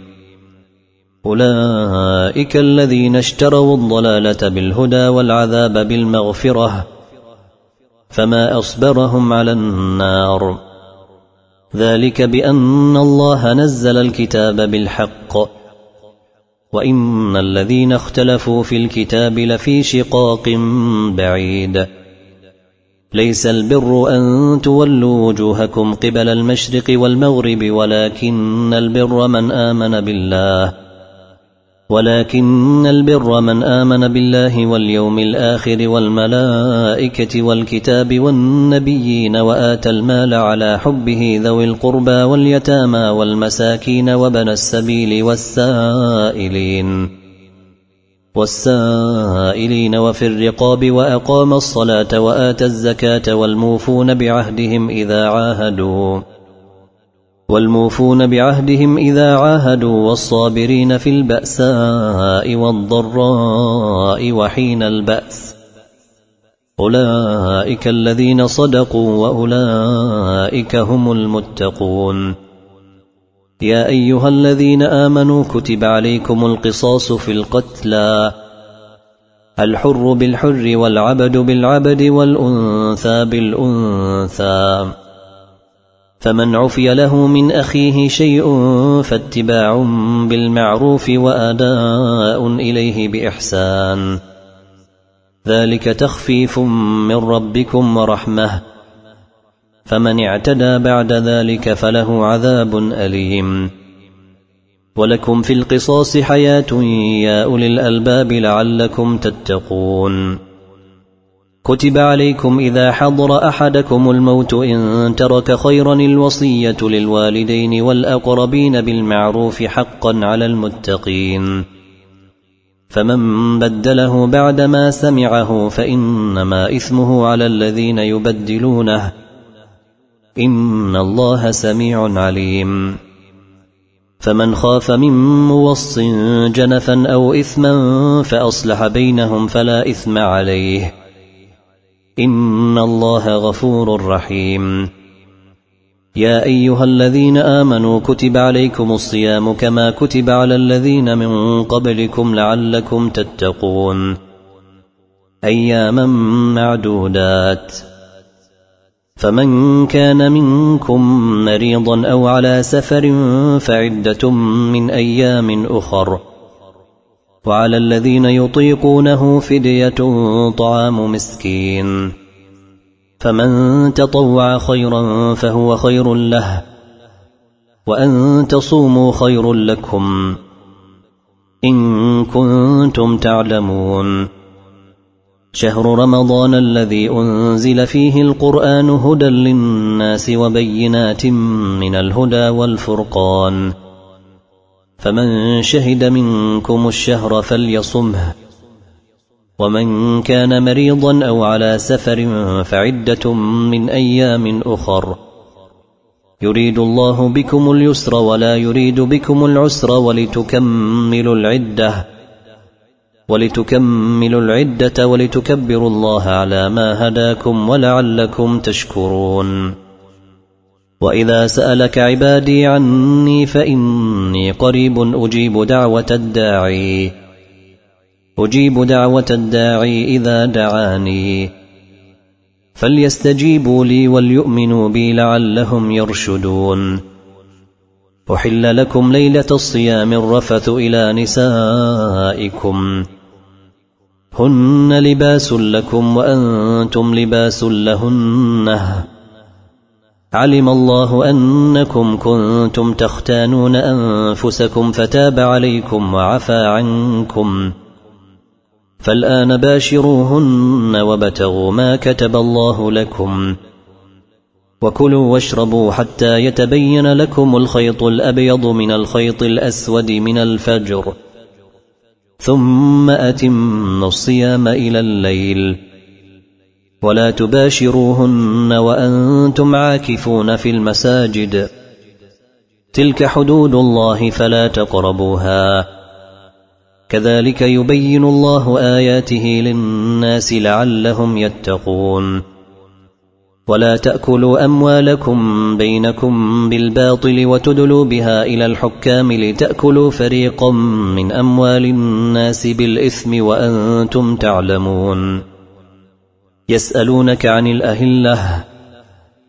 أولئك الذين اشتروا الضلالة بالهدى والعذاب بالمغفرة فما أصبرهم على النار ذلك بأن الله نزل الكتاب بالحق وإن الذين اختلفوا في الكتاب لفي شقاق بعيد ليس البر أن تولوا وجوهكم قبل المشرق والمغرب ولكن البر من آمن بالله واليوم الآخر والملائكة والكتاب والنبيين وآتى المال على حبه ذوي القربى واليتامى والمساكين وابن السبيل والسائلين وفي الرقاب وأقام الصلاة وآتى الزكاة والموفون بعهدهم إذا عاهدوا والصابرين في البأساء والضراء وحين البأس أولئك الذين صدقوا وأولئك هم المتقون. يا أيها الذين آمنوا كتب عليكم القصاص في القتلى الحر بالحر والعبد بالعبد والأنثى بالأنثى فمن عفي له من أخيه شيء فاتباع بالمعروف وأداء إليه بإحسان ذلك تخفيف من ربكم ورحمة فمن اعتدى بعد ذلك فله عذاب أليم. ولكم في القصاص حياة يا أولي الألباب لعلكم تتقون. كتب عليكم إذا حضر أحدكم الموت إن ترك خيرا الوصية للوالدين والأقربين بالمعروف حقا على المتقين فمن بدله بعدما سمعه فإنما إثمه على الذين يبدلونه إن الله سميع عليم. فمن خاف من موص جنفا أو إثما فأصلح بينهم فلا إثم عليه إن الله غفور رحيم. يا أيها الذين آمنوا كتب عليكم الصيام كما كتب على الذين من قبلكم لعلكم تتقون أياما معدودات فمن كان منكم مريضا أو على سفر فعدة من أيام أخر وعلى الذين يطيقونه فدية طعام مسكين فمن تطوع خيرا فهو خير له وأن تصوموا خير لكم إن كنتم تعلمون. شهر رمضان الذي أنزل فيه القرآن هدى للناس وبينات من الهدى والفرقان فمن شهد منكم الشهر فليصمه ومن كان مريضا أو على سفر فعدة من أيام أخر يريد الله بكم اليسر ولا يريد بكم العسر ولتكملوا العدة ولتكبروا الله على ما هداكم ولعلكم تشكرون. وإذا سألك عبادي عني فإني قريب أجيب دعوة الداعي إذا دعاني فليستجيبوا لي وليؤمنوا بي لعلهم يرشدون. أحل لكم ليلة الصيام الرفث إلى نسائكم هن لباس لكم وأنتم لباس لهن علم الله أنكم كنتم تختانون أنفسكم فتاب عليكم وعفى عنكم فالآن باشروهن وابتغوا ما كتب الله لكم وكلوا واشربوا حتى يتبين لكم الخيط الأبيض من الخيط الأسود من الفجر ثم أتموا الصيام إلى الليل ولا تباشروهن وأنتم عاكفون في المساجد تلك حدود الله فلا تقربوها كذلك يبين الله آياته للناس لعلهم يتقون. ولا تأكلوا أموالكم بينكم بالباطل وتدلوا بها إلى الحكام لتأكلوا فريقا من أموال الناس بالإثم وأنتم تعلمون. يسألونك عن الأهلة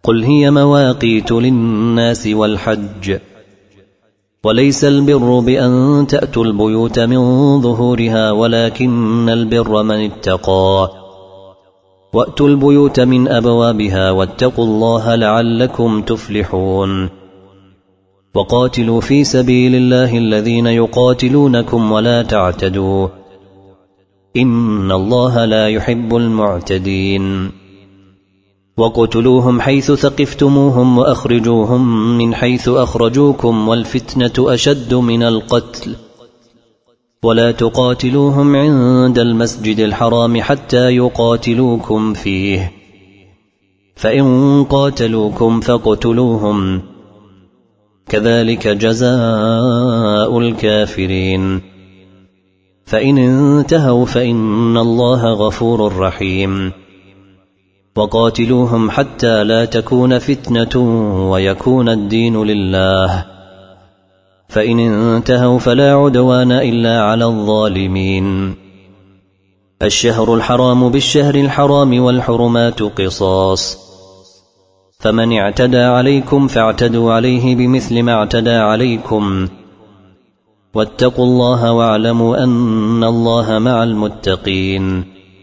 قل هي مواقيت للناس والحج وليس البر بأن تأتوا البيوت من ظهورها ولكن البر من اتقى وأتوا البيوت من أبوابها واتقوا الله لعلكم تفلحون وقاتلوا في سبيل الله الذين يقاتلونكم ولا تعتدوا إن الله لا يحب المعتدين وقتلوهم حيث ثقفتموهم وأخرجوهم من حيث أخرجوكم والفتنة أشد من القتل ولا تقاتلوهم عند المسجد الحرام حتى يقاتلوكم فيه فإن قاتلوكم فاقتلوهم كذلك جزاء الكافرين فإن انتهوا فإن الله غفور رحيم وقاتلوهم حتى لا تكون فتنة ويكون الدين لله فإن انتهوا فلا عدوان إلا على الظالمين الشهر الحرام بالشهر الحرام والحرمات قصاص فمن اعتدى عليكم فاعتدوا عليه بمثل ما اعتدى عليكم واتقوا الله واعلموا أن الله مع المتقين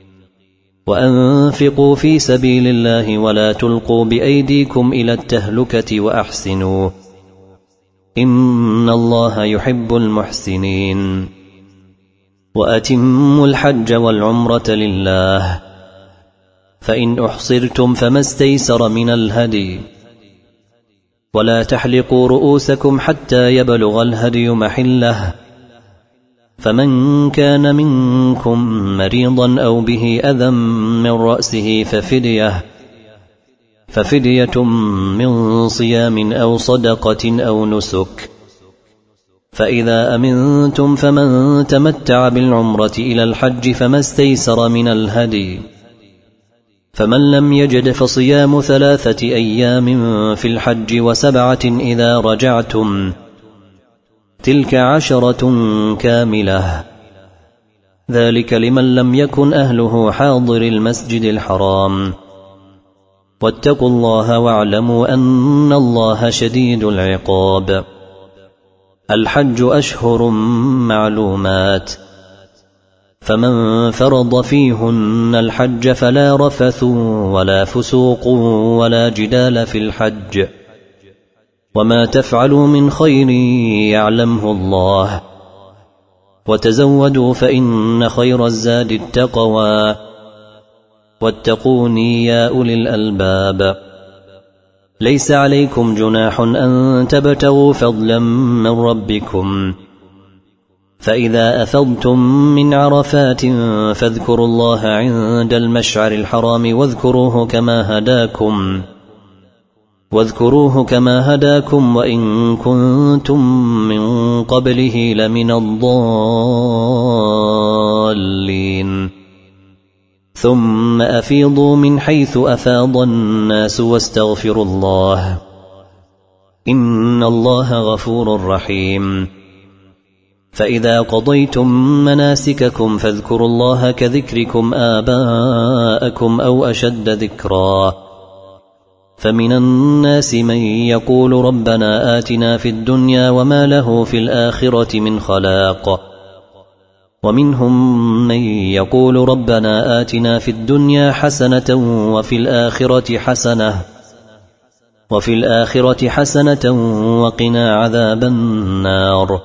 وأنفقوا في سبيل الله ولا تلقوا بأيديكم إلى التهلكة وأحسنوا إن الله يحب المحسنين وأتموا الحج والعمرة لله فإن أحصرتم فما استيسر من الهدي ولا تحلقوا رؤوسكم حتى يبلغ الهدي محله فمن كان منكم مريضا أو به أذى من رأسه ففدية من صيام أو صدقة أو نسك فإذا أمنتم فمن تمتع بالعمرة إلى الحج فما استيسر من الهدي فمن لم يجد فصيام 3 أيام في الحج و7 إذا رجعتم تلك 10 كاملة ذلك لمن لم يكن أهله حاضر المسجد الحرام واتقوا الله واعلموا أن الله شديد العقاب الحج أشهر معلومات فمن فرض فيهن الحج فلا رفث ولا فسوق ولا جدال في الحج وما تفعلوا من خير يعلمه الله وتزودوا فإن خير الزاد التقوى واتقوني يا أولي الألباب ليس عليكم جناح أن تبتغوا فضلا من ربكم فإذا أفضتم من عرفات فاذكروا الله عند المشعر الحرام واذكروه كما هداكم وإن كنتم من قبله لمن الضالين ثم أفيضوا من حيث أفاض الناس واستغفروا الله إن الله غفور رحيم فإذا قضيتم مناسككم فاذكروا الله كذكركم آباءكم أو أشد ذكرا فمن الناس من يقول ربنا آتنا في الدنيا وما له في الآخرة من خلاق ومنهم من يقول ربنا آتنا في الدنيا حسنة وفي الآخرة حسنة وقنا عذاب النار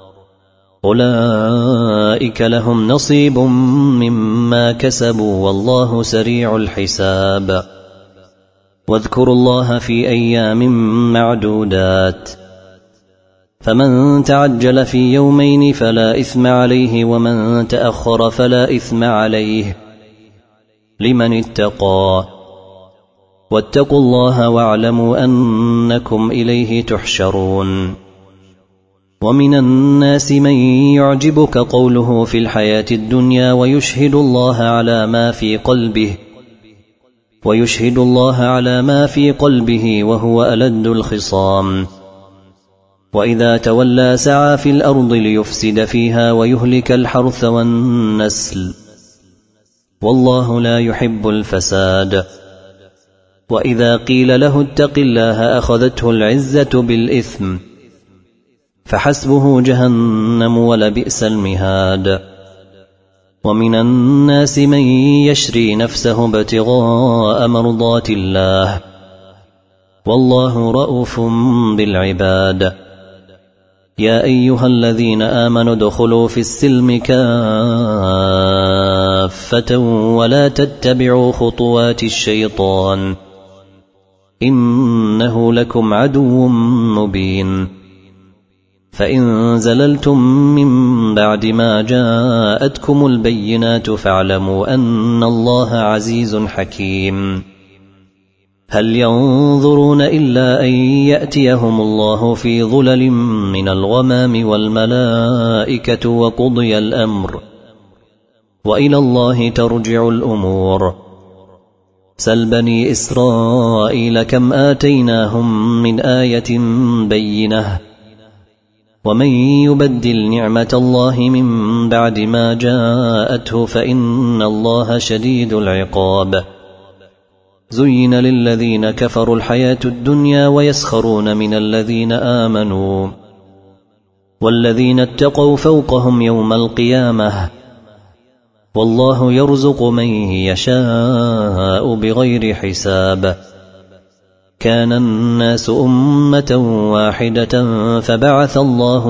أولئك لهم نصيب مما كسبوا والله سريع الحساب واذكروا الله في أيام معدودات فمن تعجل في يومين فلا إثم عليه ومن تأخر فلا إثم عليه لمن اتقى واتقوا الله واعلموا أنكم إليه تحشرون ومن الناس من يعجبك قوله في الحياة الدنيا ويشهد الله على ما في قلبه وهو ألد الخصام وإذا تولى سعى في الأرض ليفسد فيها ويهلك الحرث والنسل والله لا يحب الفساد وإذا قيل له اتق الله أخذته العزة بالإثم فحسبه جهنم ولبئس المهاد. ومن الناس من يشري نفسه ابتغاء مرضات الله والله رؤوف بالعباد. يا أيها الذين آمنوا ادخلوا في السلم كافة ولا تتبعوا خطوات الشيطان إنه لكم عدو مبين. فإن زللتم من بعد ما جاءتكم البينات فاعلموا أن الله عزيز حكيم. هل ينظرون إلا أن يأتيهم الله في ظلل من الغمام والملائكة وقضي الأمر وإلى الله ترجع الأمور. سل بني إسرائيل كم آتيناهم من آية بينة ومن يبدل نعمة الله من بعد ما جاءته فإن الله شديد العقاب. زين للذين كفروا الحياة الدنيا ويسخرون من الذين آمنوا والذين اتقوا فوقهم يوم القيامة والله يرزق من يشاء بغير حساب. كان الناس أمة واحدة فبعث الله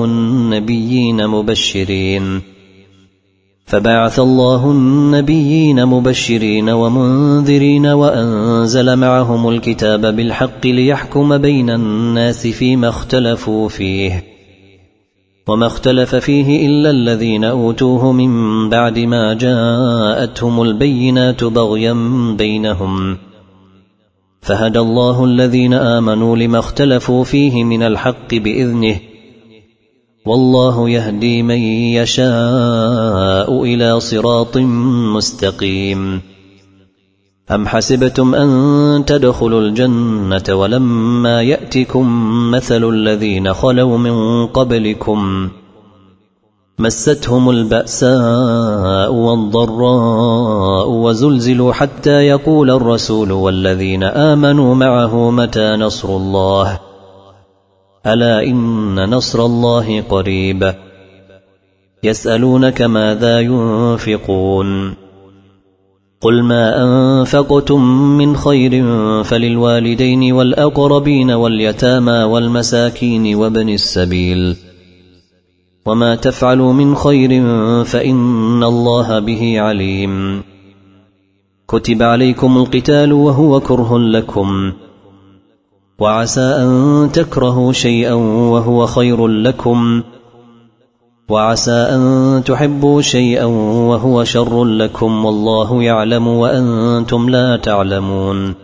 النبيين مبشرين ومنذرين وأنزل معهم الكتاب بالحق ليحكم بين الناس فيما اختلفوا فيه وما اختلف فيه إلا الذين أوتوه من بعد ما جاءتهم البينات بغيا بينهم فهدى الله الذين آمنوا لما اختلفوا فيه من الحق بإذنه والله يهدي من يشاء إلى صراط مستقيم. أم حسبتم أن تدخلوا الجنة ولما يأتكم مثل الذين خلوا من قبلكم مستهم البأساء والضراء وزلزلوا حتى يقول الرسول والذين آمنوا معه متى نصر الله ألا إن نصر الله قريب. يسألونك ماذا ينفقون قل ما أنفقتم من خير فللوالدين والأقربين واليتامى والمساكين وابن السبيل وما تفعلوا من خير فإن الله به عليم. كتب عليكم القتال وهو كره لكم وعسى أن تكرهوا شيئا وهو خير لكم وعسى أن تحبوا شيئا وهو شر لكم والله يعلم وأنتم لا تعلمون.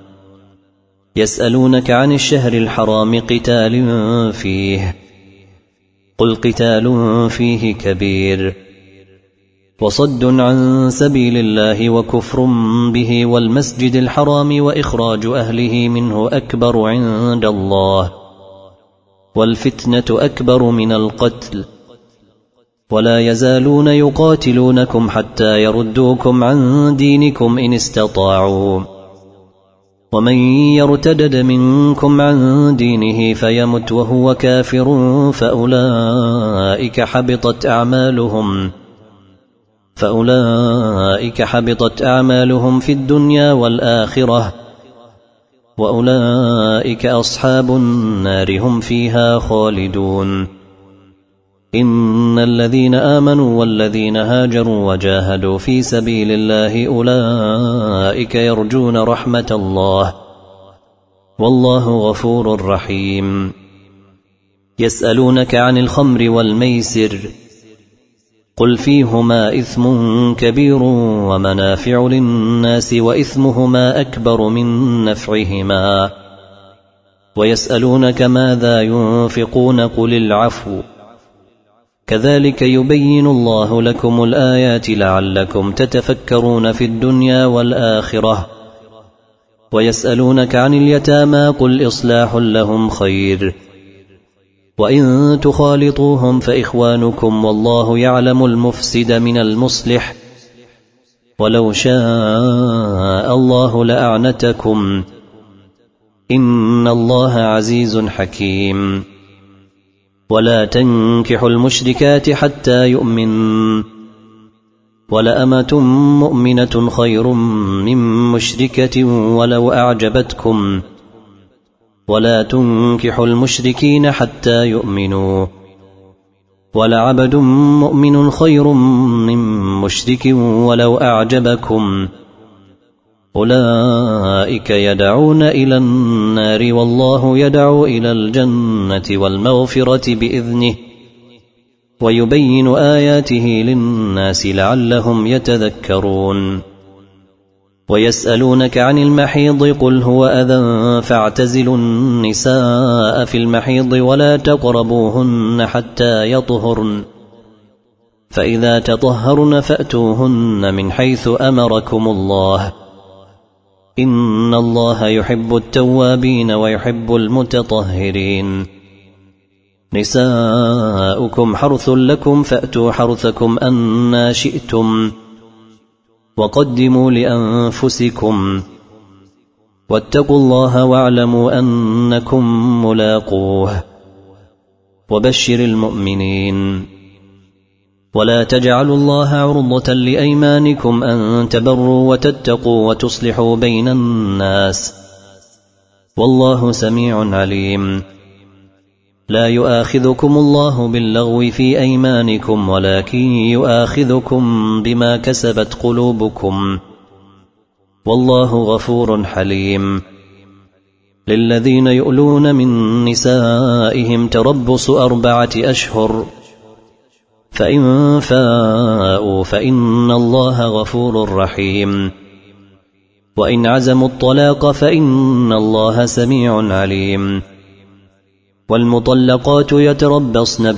يسألونك عن الشهر الحرام قتال فيه قل قتال فيه كبير وصد عن سبيل الله وكفر به والمسجد الحرام وإخراج أهله منه أكبر عند الله والفتنة أكبر من القتل ولا يزالون يقاتلونكم حتى يردوكم عن دينكم إن استطاعوا ومن يرتدد منكم عن دينه فيمت وهو كافر فأولئك حبطت أعمالهم في الدنيا والآخرة وأولئك أصحاب النار هم فيها خالدون. إن الذين آمنوا والذين هاجروا وجاهدوا في سبيل الله أولئك يرجون رحمة الله والله غفور رحيم. يسألونك عن الخمر والميسر قل فيهما إثم كبير ومنافع للناس وإثمهما أكبر من نفعهما ويسألونك ماذا ينفقون قل العفو كذلك يبين الله لكم الآيات لعلكم تتفكرون في الدنيا والآخرة. ويسألونك عن اليتامى قل إصلاح لهم خير وإن تخالطوهم فإخوانكم والله يعلم المفسد من المصلح ولو شاء الله لأعنتكم إن الله عزيز حكيم. ولا تنكحوا المشركات حتى يؤمن، ولأمة مؤمنة خير من مشركة ولو أعجبتكم، ولا تنكحوا المشركين حتى يؤمنوا، ولعبد مؤمن خير من مشرك ولو أعجبكم، أولئك يدعون إلى النار والله يدعو إلى الجنة والمغفرة بإذنه، ويبين آياته للناس لعلهم يتذكرون. ويسألونك عن المحيض قل هو أذى فاعتزلوا النساء في المحيض ولا تقربوهن حتى يطهرن، فإذا تطهرن فأتوهن من حيث أمركم الله، إن الله يحب التوابين ويحب المتطهرين. نساؤكم حرث لكم فأتوا حرثكم أنى شئتم، وقدموا لأنفسكم، واتقوا الله واعلموا أنكم ملاقوه، وبشر المؤمنين. ولا تجعلوا الله عرضة لأيمانكم أن تبروا وتتقوا وتصلحوا بين الناس، والله سميع عليم. لا يؤاخذكم الله باللغو في أيمانكم ولكن يؤاخذكم بما كسبت قلوبكم، والله غفور حليم. للذين يؤلون من نسائهم تربص 4 أشهر، فإن فاءوا فإن الله غفور رحيم، وإن عزموا الطلاق فإن الله سميع عليم. والمطلقات يتربصن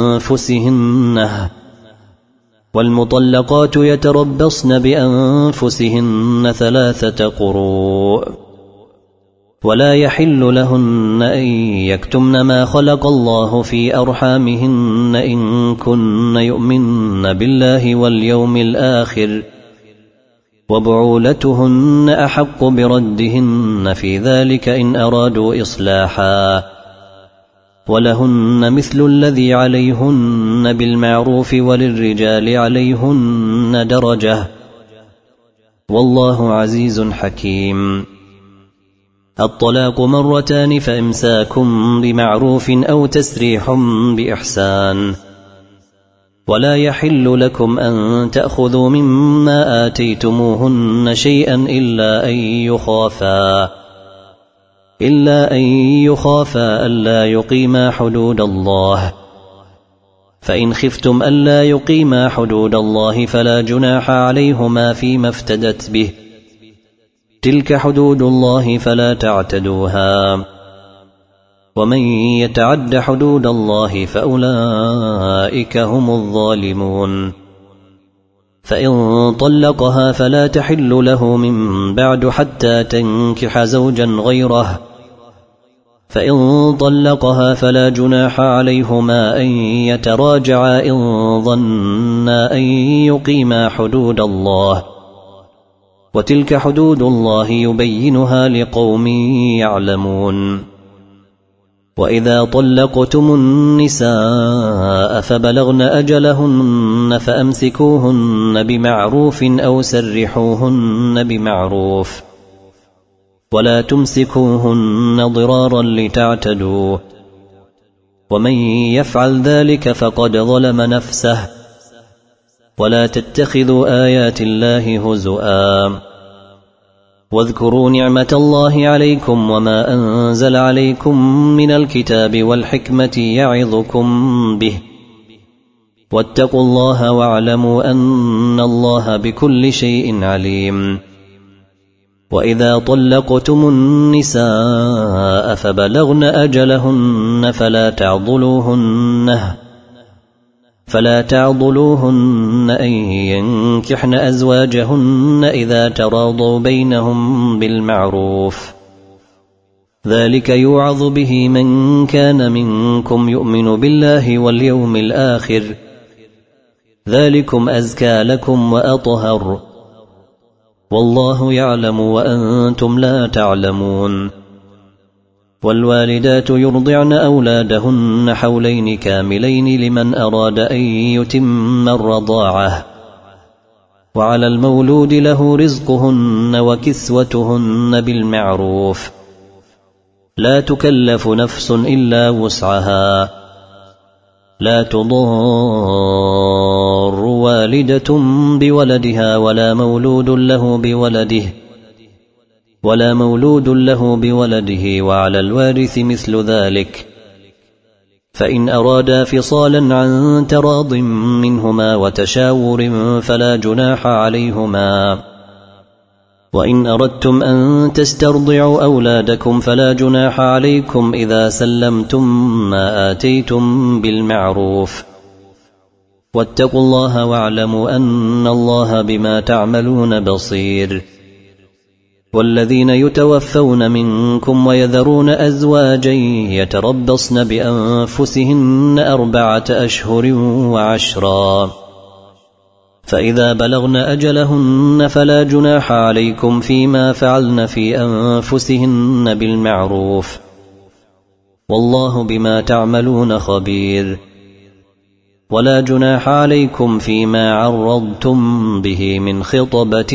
بأنفسهن 3 قروء، ولا يحل لهن أن يكتمن ما خلق الله في أرحامهن إن كن يؤمن بالله واليوم الآخر، وبعولتهن أحق بردهن في ذلك إن أرادوا إصلاحا، ولهن مثل الذي عليهن بالمعروف وللرجال عليهن درجة، والله عزيز حكيم. الطلاق 2 فإمساكم بمعروف أو تسريح بإحسان، ولا يحل لكم أن تأخذوا مما آتيتموهن شيئا إلا أن يخافا ألا يقيما حدود الله، فإن خفتم ألا يقيما حدود الله فلا جناح عليهما فيما افتدت به، تلك حدود الله فلا تعتدوها، ومن يتعد حدود الله فأولئك هم الظالمون. فإن طلقها فلا تحل له من بعد حتى تنكح زوجا غيره، فإن طلقها فلا جناح عليهما أن يتراجعا إن ظنا أن يقيما حدود الله، وتلك حدود الله يبينها لقوم يعلمون. وإذا طلقتم النساء فبلغن أجلهن فأمسكوهن بمعروف أو سرحوهن بمعروف، ولا تمسكوهن ضرارا لتعتدوا، ومن يفعل ذلك فقد ظلم نفسه. ولا تتخذوا آيات الله هزؤا، واذكروا نعمة الله عليكم وما أنزل عليكم من الكتاب والحكمة يعظكم به، واتقوا الله واعلموا أن الله بكل شيء عليم. وإذا طلقتم النساء فبلغن أجلهن فلا تعضلوهن أن ينكحن أزواجهن إذا تراضوا بينهم بالمعروف، ذلك يوعظ به من كان منكم يؤمن بالله واليوم الآخر، ذلكم أزكى لكم وأطهر، والله يعلم وأنتم لا تعلمون. والوالدات يرضعن أولادهن حولين كاملين لمن أراد أن يتم الرضاعة، وعلى المولود له رزقهن وكسوتهن بالمعروف، لا تكلف نفس إلا وسعها، لا تضار والدة بولدها ولا مولود له بولده، وعلى الوارث مثل ذلك، فإن أرادا فصالا عن تراض منهما وتشاور فلا جناح عليهما، وإن أردتم أن تسترضعوا أولادكم فلا جناح عليكم إذا سلمتم ما آتيتم بالمعروف، واتقوا الله واعلموا أن الله بما تعملون بصير. والذين يتوفون منكم ويذرون أزواجا يتربصن بأنفسهن 4 أشهر و10، فإذا بلغن أجلهن فلا جناح عليكم فيما فعلن في أنفسهن بالمعروف، والله بما تعملون خبير. ولا جناح عليكم فيما عرضتم به من خطبة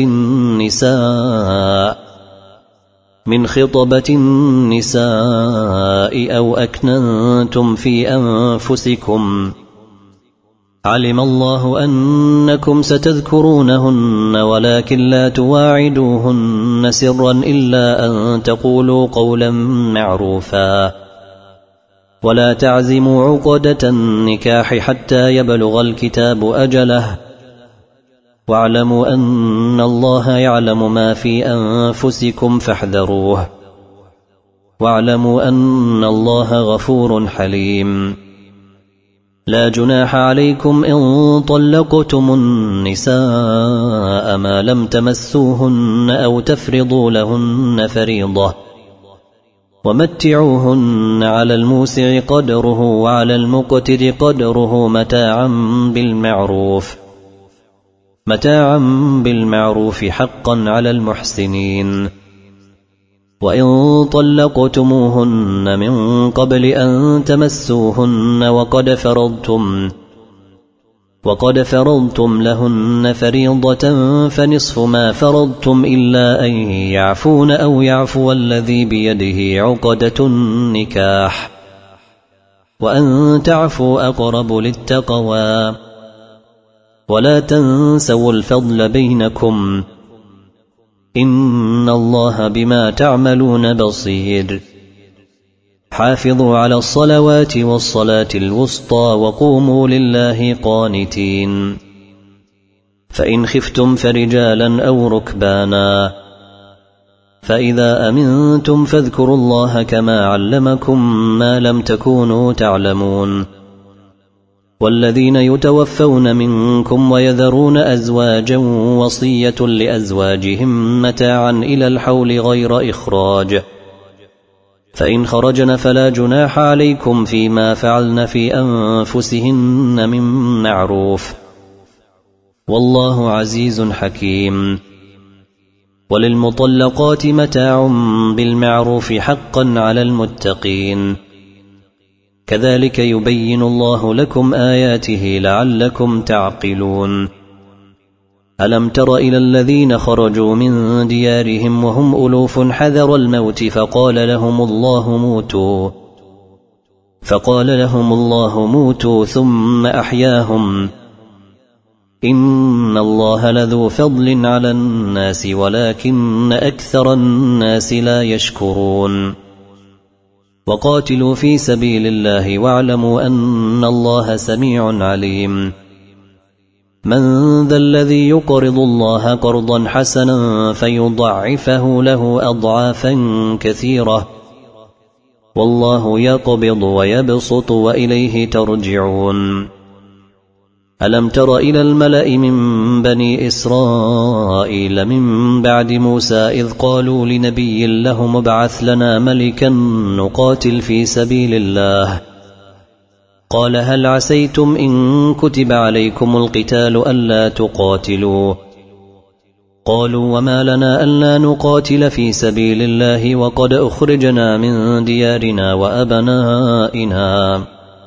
النساء أو أكننتم في أنفسكم، علم الله أنكم ستذكرونهن ولكن لا تواعدوهن سرا إلا أن تقولوا قولا معروفا، ولا تعزموا عقدة النكاح حتى يبلغ الكتاب أجله، واعلموا أن الله يعلم ما في أنفسكم فاحذروه، واعلموا أن الله غفور حليم. لا جناح عليكم إن طلقتم النساء ما لم تمسوهن أو تفرضوا لهن فريضة، ومتعوهن على الموسع قدره وعلى المقتر قدره متاعا بالمعروف حقا على المحسنين. وإن طلقتموهن من قبل أن تمسوهن وقد فرضتم لهن فريضة فنصف ما فرضتم إلا أن يعفون أو يعفو الذي بيده عقدة النكاح، وأن تعفوا أقرب للتقوى، ولا تنسوا الفضل بينكم، إن الله بما تعملون بصير. حافظوا على الصلوات والصلاة الوسطى وقوموا لله قانتين. فإن خفتم فرجالا أو ركبانا، فإذا أمنتم فاذكروا الله كما علمكم ما لم تكونوا تعلمون. والذين يتوفون منكم ويذرون أزواجا وصية لأزواجهم متاعا إلى الحول غير إخراج، فإن خرجن فلا جناح عليكم فيما فعلن في أنفسهن من معروف، والله عزيز حكيم. وللمطلقات متاع بالمعروف حقا على المتقين، كذلك يبين الله لكم آياته لعلكم تعقلون. ألم تر إلى الذين خرجوا من ديارهم وهم ألوف حذر الموت فقال لهم الله موتوا ثم أحياهم، إن الله لذو فضل على الناس ولكن أكثر الناس لا يشكرون. وقاتلوا في سبيل الله واعلموا أن الله سميع عليم. من ذا الذي يقرض الله قرضا حسنا فيضاعفه له أضعافا كثيرة، والله يقبض ويبسط وإليه ترجعون. ألم تر إلى الملأ من بني إسرائيل من بعد موسى إذ قالوا لنبي لهم ابعث لنا ملكا نقاتل في سبيل الله، قال هل عسيتم إن كتب عليكم القتال ألا تقاتلوا، قالوا وما لنا ألا نقاتل في سبيل الله وقد أخرجنا من ديارنا وأبنائنا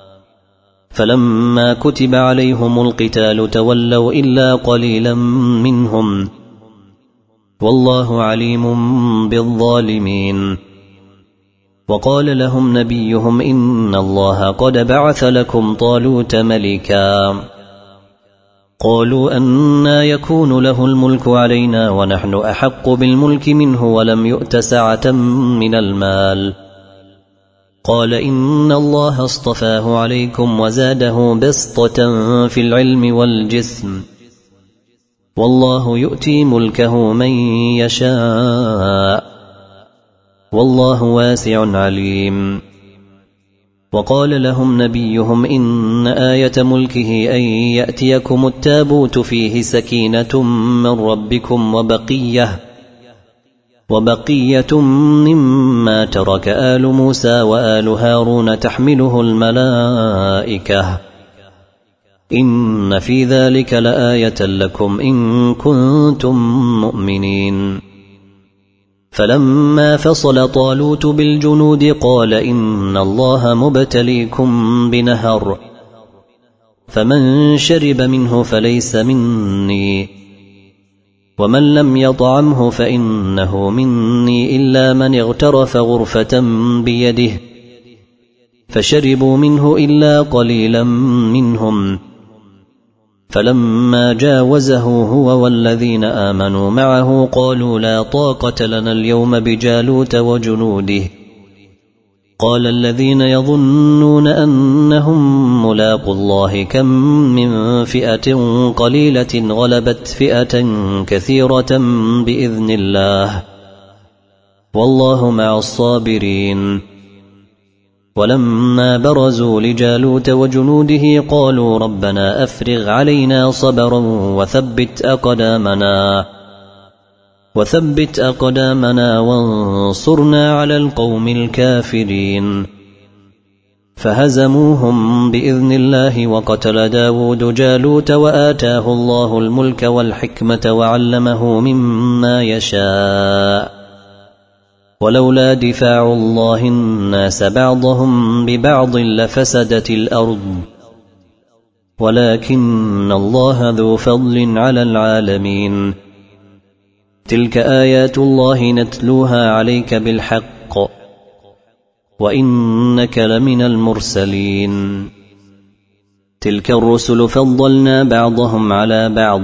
فلما كتب عليهم القتال تولوا إلا قليلا منهم والله عليم بالظالمين. وقال لهم نبيهم إن الله قد بعث لكم طالوت ملكا. قالوا أنى يكون له الملك علينا ونحن أحق بالملك منه ولم يؤت سعة من المال. قال إن الله اصطفاه عليكم وزاده بسطة في العلم والجسم والله يؤتي ملكه من يشاء والله واسع عليم. وقال لهم نبيهم إن آية ملكه أن يأتيكم التابوت فيه سكينة من ربكم وبقية مما ترك آل موسى وآل هارون تحمله الملائكة إن في ذلك لآية لكم إن كنتم مؤمنين. فلما فصل طالوت بالجنود قال إن الله مبتليكم بنهر فمن شرب منه فليس مني ومن لم يطعمه فإنه مني إلا من اغترف غرفة بيده فشربوا منه إلا قليلا منهم. فلما جاوزه هو والذين آمنوا معه قالوا لا طاقة لنا اليوم بجالوت وجنوده. قال الذين يظنون أنهم ملاقوا الله كم من فئة قليلة غلبت فئة كثيرة بإذن الله والله مع الصابرين. ولما برزوا لجالوت وجنوده قالوا ربنا أفرغ علينا صبرا وثبت أقدامنا وانصرنا على القوم الكافرين. فهزموهم بإذن الله وقتل داود جالوت وآتاه الله الملك والحكمة وعلمه مما يشاء. ولولا دفاع الله الناس بعضهم ببعض لفسدت الأرض ولكن الله ذو فضل على العالمين. تلك آيات الله نتلوها عليك بالحق وإنك لمن المرسلين. تلك الرسل فضلنا بعضهم على بعض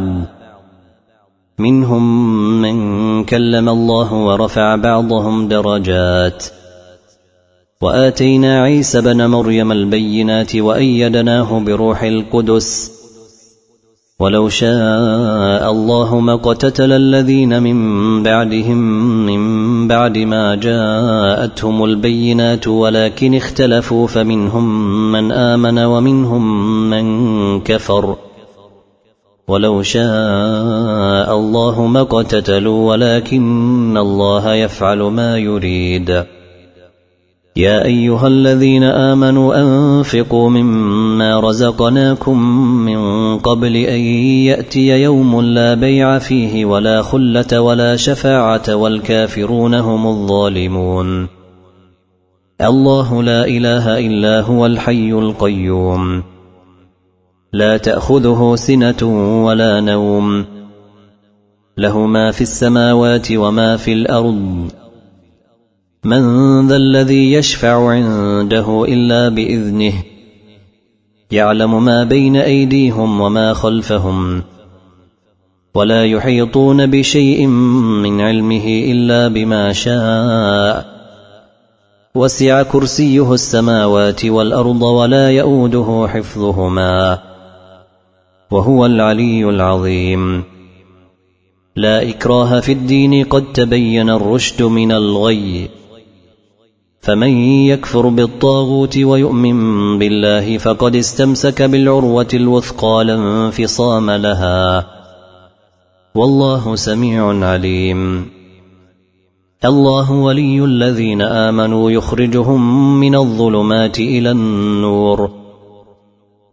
منهم من كلم الله ورفع بعضهم درجات وآتينا عيسى بن مريم البينات وأيدناه بروح القدس ولو شاء الله ما اقتتل الذين من بعدهم من بعد ما جاءتهم البينات ولكن اختلفوا فمنهم من آمن ومنهم من كفر ولو شاء الله ما اقتتلوا ولكن الله يفعل ما يريد. يا أيها الذين آمنوا أنفقوا مما رزقناكم من قبل أن يأتي يوم لا بيع فيه ولا خلة ولا شفاعة والكافرون هم الظالمون. الله لا إله إلا هو الحي القيوم لا تأخذه سنة ولا نوم له ما في السماوات وما في الأرض. من ذا الذي يشفع عنده إلا بإذنه يعلم ما بين أيديهم وما خلفهم ولا يحيطون بشيء من علمه إلا بما شاء. وسع كرسيه السماوات والأرض ولا يؤوده حفظهما وهو العلي العظيم. لا إكراه في الدين قد تبين الرشد من الغي فمن يكفر بالطاغوت ويؤمن بالله فقد استمسك بالعروة الوثقى لا انفصام لها والله سميع عليم. الله ولي الذين آمنوا يخرجهم من الظلمات إلى النور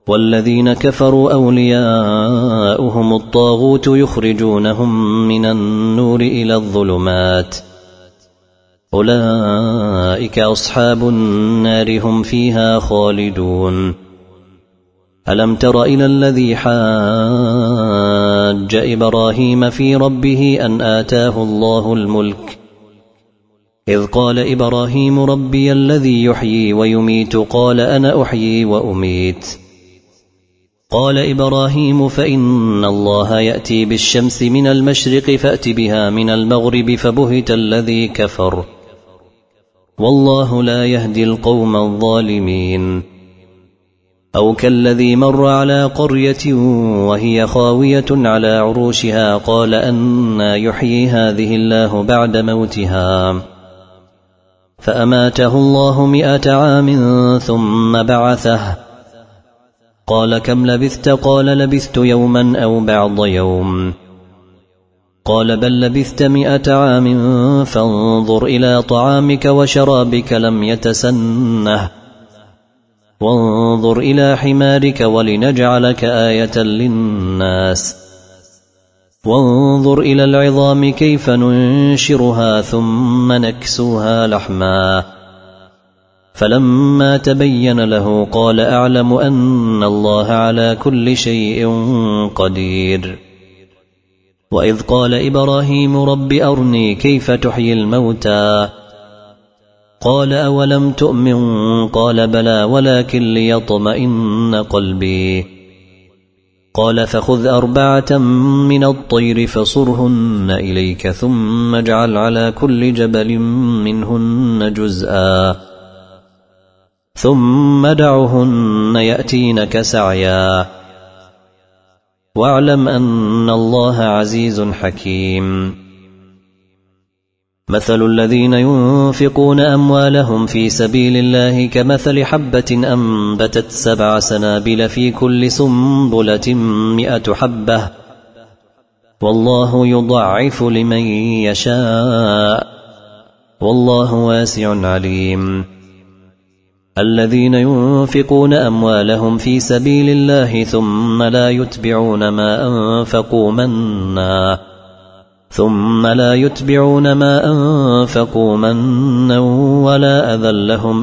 والذين كفروا أولياؤهم الطاغوت يخرجونهم من النور إلى الظلمات أولئك أصحاب النار هم فيها خالدون ألم تر إلى الذي حاج إبراهيم في ربه أن آتاه الله الملك إذ قال إبراهيم ربي الذي يحيي ويميت قال أنا أحيي وأميت قال إبراهيم فإن الله يأتي بالشمس من المشرق فأت بها من المغرب فبهت الذي كفر والله لا يهدي القوم الظالمين أو كالذي مر على قرية وهي خاوية على عروشها قال أنى يحيي هذه الله بعد موتها فأماته الله 100 عام ثم بعثه قال كم لبثت قال لبثت يوما أو بعض يوم قال بل لبثت 100 عام فانظر إلى طعامك وشرابك لم يتسنه وانظر إلى حمارك ولنجعلك آية للناس وانظر إلى العظام كيف ننشرها ثم نكسوها لحما فلما تبين له قال أعلم أن الله على كل شيء قدير وإذ قال إبراهيم رب أرني كيف تحيي الموتى قال أولم تؤمن قال بلى ولكن ليطمئن قلبي قال فخذ 4 من الطير فصرهن إليك ثم اجعل على كل جبل منهن جزءا ثم دعهن يأتينك سعيا واعلم أن الله عزيز حكيم مثل الذين ينفقون أموالهم في سبيل الله كمثل حبة أنبتت 7 سنابل في كل سنبلة 100 حبة والله يضعف لمن يشاء والله واسع عليم الذين ينفقون أموالهم في سبيل الله ثم لا يتبعون ما أنفقوا منا ولا أذى لهم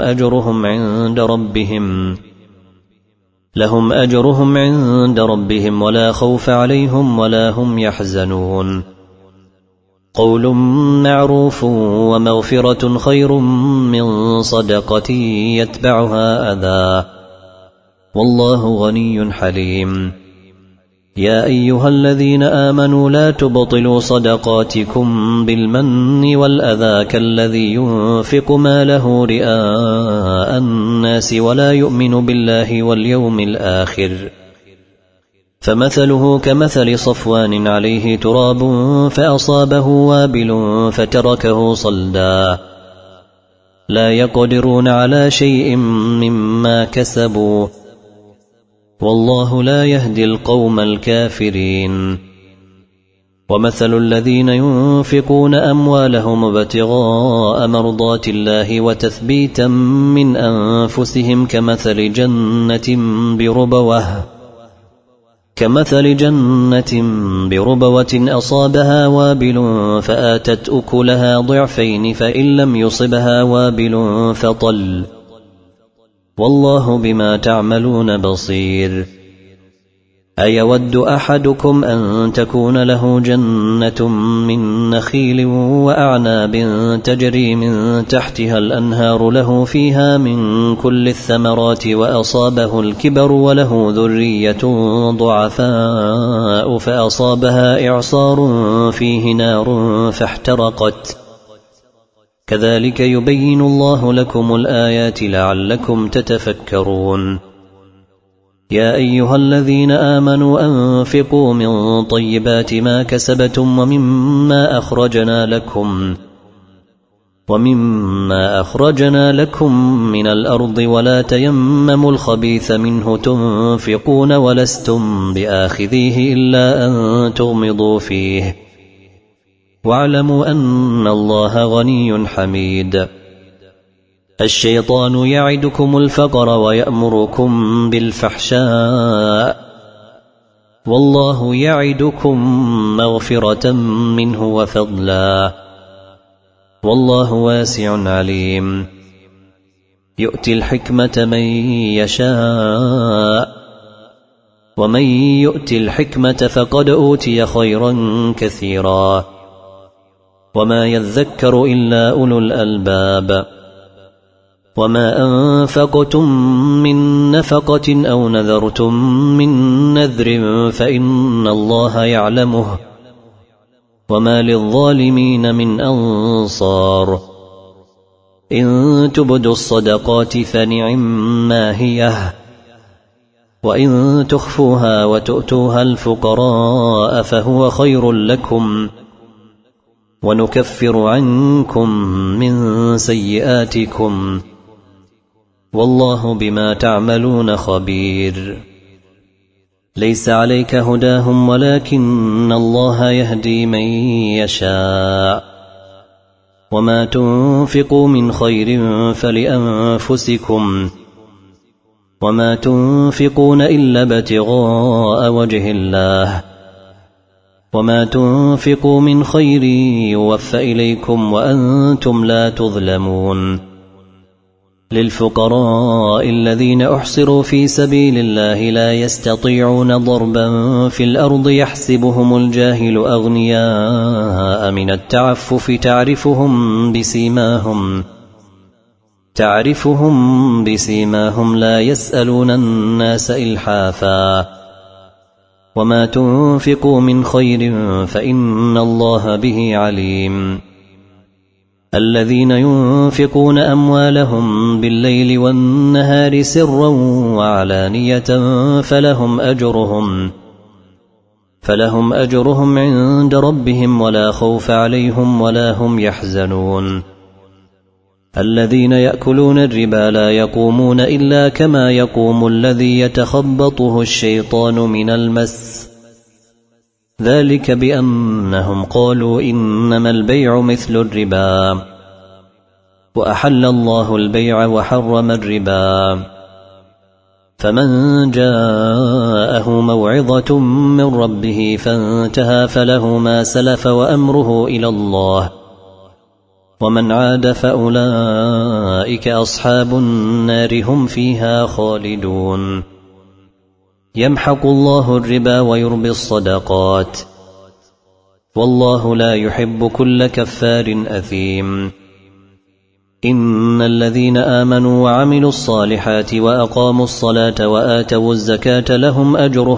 أجرهم عند ربهم ولا خوف عليهم ولا هم يحزنون قول معروف ومغفرة خير من صدقة يتبعها أذى والله غني حليم يا أيها الذين آمنوا لا تبطلوا صدقاتكم بالمن والأذى كالذي ينفق ماله رئاء الناس ولا يؤمن بالله واليوم الآخر فمثله كمثل صفوان عليه تراب فأصابه وابل فتركه صلدا لا يقدرون على شيء مما كسبوا والله لا يهدي القوم الكافرين ومثل الذين ينفقون أموالهم ابتغاء مرضات الله وتثبيتا من أنفسهم كمثل جنة بربوة أصابها وابل فآتت أكلها ضعفين فإن لم يصبها وابل فطل والله بما تعملون بصير أيود أحدكم أن تكون له جنة من نخيل وأعناب تجري من تحتها الأنهار له فيها من كل الثمرات وأصابه الكبر وله ذرية ضعفاء فأصابها إعصار فيه نار فاحترقت كذلك يبين الله لكم الآيات لعلكم تتفكرون يا أيها الذين آمنوا أنفقوا من طيبات ما كسبتم ومما أخرجنا لكم من الأرض ولا تيمموا الخبيث منه تنفقون ولستم بآخذيه إلا أن تغمضوا فيه واعلموا أن الله غني حميد الشيطان يعدكم الفقر ويأمركم بالفحشاء والله يعدكم مغفرة منه وفضلا والله واسع عليم يؤتي الحكمة من يشاء ومن يؤتي الحكمة فقد أوتي خيرا كثيرا وما يذكر إلا أولو الألباب وما أنفقتم من نفقة أو نذرتم من نذر فإن الله يعلمه وما للظالمين من أنصار إن تبدوا الصدقات فنعما هي وإن تخفوها وتؤتوها الفقراء فهو خير لكم ونكفر عنكم من سيئاتكم والله بما تعملون خبير ليس عليك هداهم ولكن الله يهدي من يشاء وما تنفقوا من خير فلأنفسكم وما تنفقون إلا ابتغاء وجه الله وما تنفقوا من خير يوفى إليكم وأنتم لا تظلمون للفقراء الذين أحصروا في سبيل الله لا يستطيعون ضربا في الأرض يحسبهم الجاهل أغنياء من التعفف تعرفهم بسيماهم لا يسألون الناس إلحافا وما تنفقوا من خير فإن الله به عليم الذين ينفقون أموالهم بالليل والنهار سرا وعلانية فلهم أجرهم عند ربهم ولا خوف عليهم ولا هم يحزنون الذين يأكلون الربا لا يقومون إلا كما يقوم الذي يتخبطه الشيطان من المس ذلك بأنهم قالوا إنما البيع مثل الربا وأحل الله البيع وحرم الربا فمن جاءه موعظة من ربه فانتهى فله ما سلف وأمره إلى الله ومن عاد فأولئك أصحاب النار هم فيها خالدون يمحق الله الربا ويربي الصدقات والله لا يحب كل كفار أثيم إن الذين آمنوا وعملوا الصالحات وأقاموا الصلاة وآتوا الزكاة لهم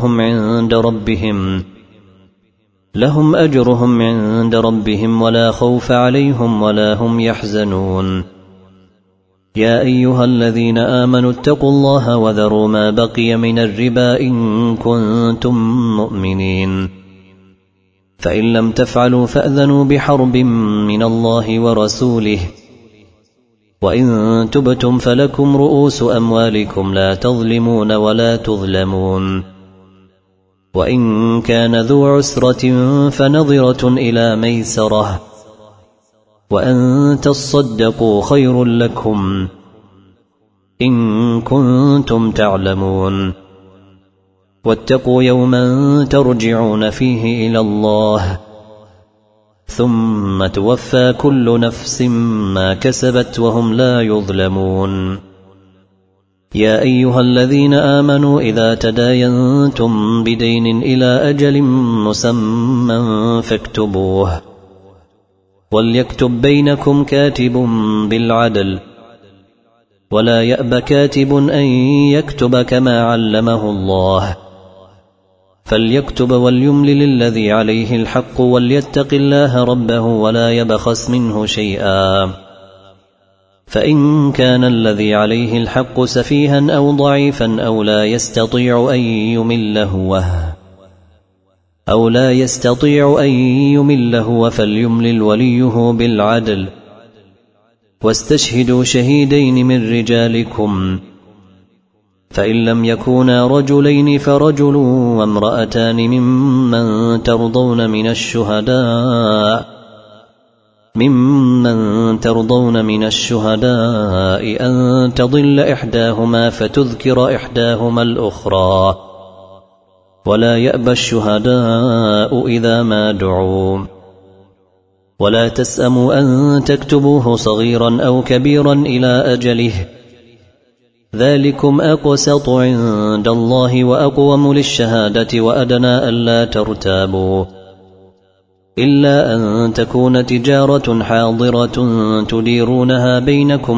أجرهم عند ربهم ولا خوف عليهم ولا هم يحزنون يا أيها الذين آمنوا اتقوا الله وذروا ما بقي من الربا إن كنتم مؤمنين فإن لم تفعلوا فأذنوا بحرب من الله ورسوله وإن تبتم فلكم رؤوس أموالكم لا تظلمون ولا تظلمون وإن كان ذو عسرة فنظرة إلى ميسرة وأن تصدقوا خير لكم إن كنتم تعلمون واتقوا يوما ترجعون فيه إلى الله ثم توفى كل نفس ما كسبت وهم لا يظلمون يا أيها الذين آمنوا إذا تداينتم بدين إلى أجل مسمى فاكتبوه وليكتب بينكم كاتب بالعدل ولا يأب كاتب أن يكتب كما علمه الله فليكتب وليملل الذي عليه الحق وليتق الله ربه ولا يبخس منه شيئا فإن كان الذي عليه الحق سفيها أو ضعيفا أو لا يستطيع أن يمل هو فليملل وليه بالعدل واستشهدوا شهيدين من رجالكم فإن لم يكونا رجلين فرجل وامرأتان ممن ترضون من الشهداء ممن ترضون من الشهداء أن تضل إحداهما فتذكر إحداهما الأخرى ولا يأبى الشهداء إذا ما دعوا ولا تسأموا أن تكتبوه صغيرا أو كبيرا إلى أجله ذلكم أقسط عند الله وأقوم للشهادة وأدنى ألا ترتابوا إلا أن تكون تجارة حاضرة تديرونها بينكم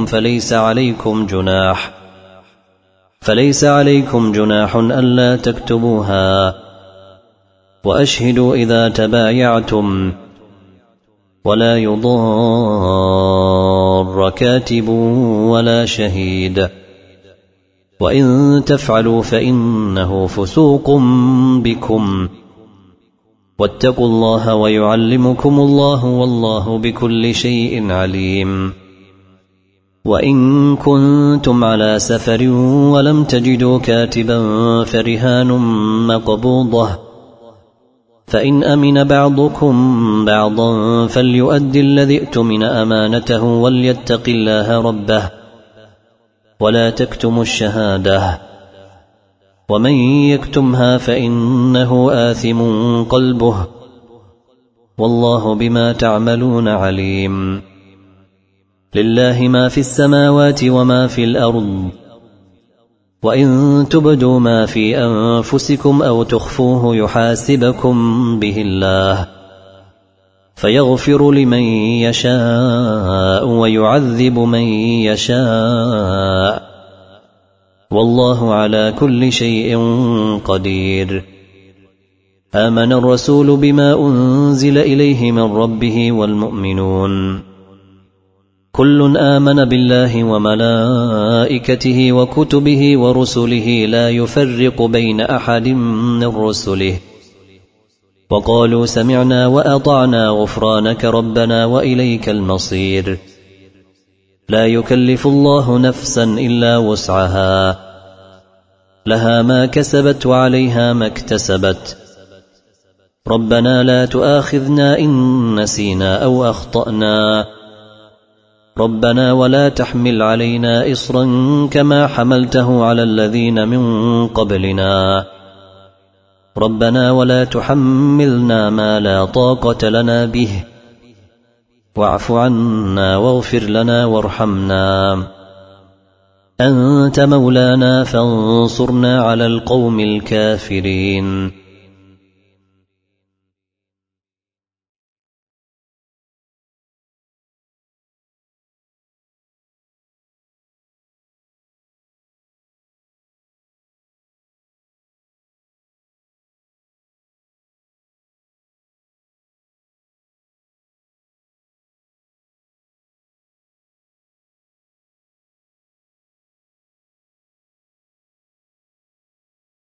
فليس عليكم جناح ألا تكتبوها وأشهدوا إذا تبايعتم ولا يضار كاتب ولا شهيد وإن تفعلوا فإنه فسوق بكم واتقوا الله ويعلمكم الله والله بكل شيء عليم وإن كنتم على سفر ولم تجدوا كاتبا فرهان مقبوضة فإن أمن بعضكم بعضا فليؤد الذي ائتمن أمانته وليتق الله ربه ولا تكتموا الشهادة ومن يكتمها فإنه آثم قلبه والله بما تعملون عليم لله ما في السماوات وما في الأرض وإن تبدوا ما في أنفسكم أو تخفوه يحاسبكم به الله فيغفر لمن يشاء ويعذب من يشاء والله على كل شيء قدير آمن الرسول بما أنزل إليه من ربه والمؤمنون كل آمن بالله وملائكته وكتبه ورسله لا يفرق بين أحد من رسله وقالوا سمعنا وأطعنا غفرانك ربنا وإليك المصير لا يكلف الله نفسا إلا وسعها لها ما كسبت وعليها ما اكتسبت ربنا لا تؤاخذنا إن نسينا أو أخطأنا ربنا ولا تحمل علينا إصرا كما حملته على الذين من قبلنا ربنا ولا تحملنا ما لا طاقة لنا به واعف عنا واغفر لنا وارحمنا أنت مولانا فانصرنا على القوم الكافرين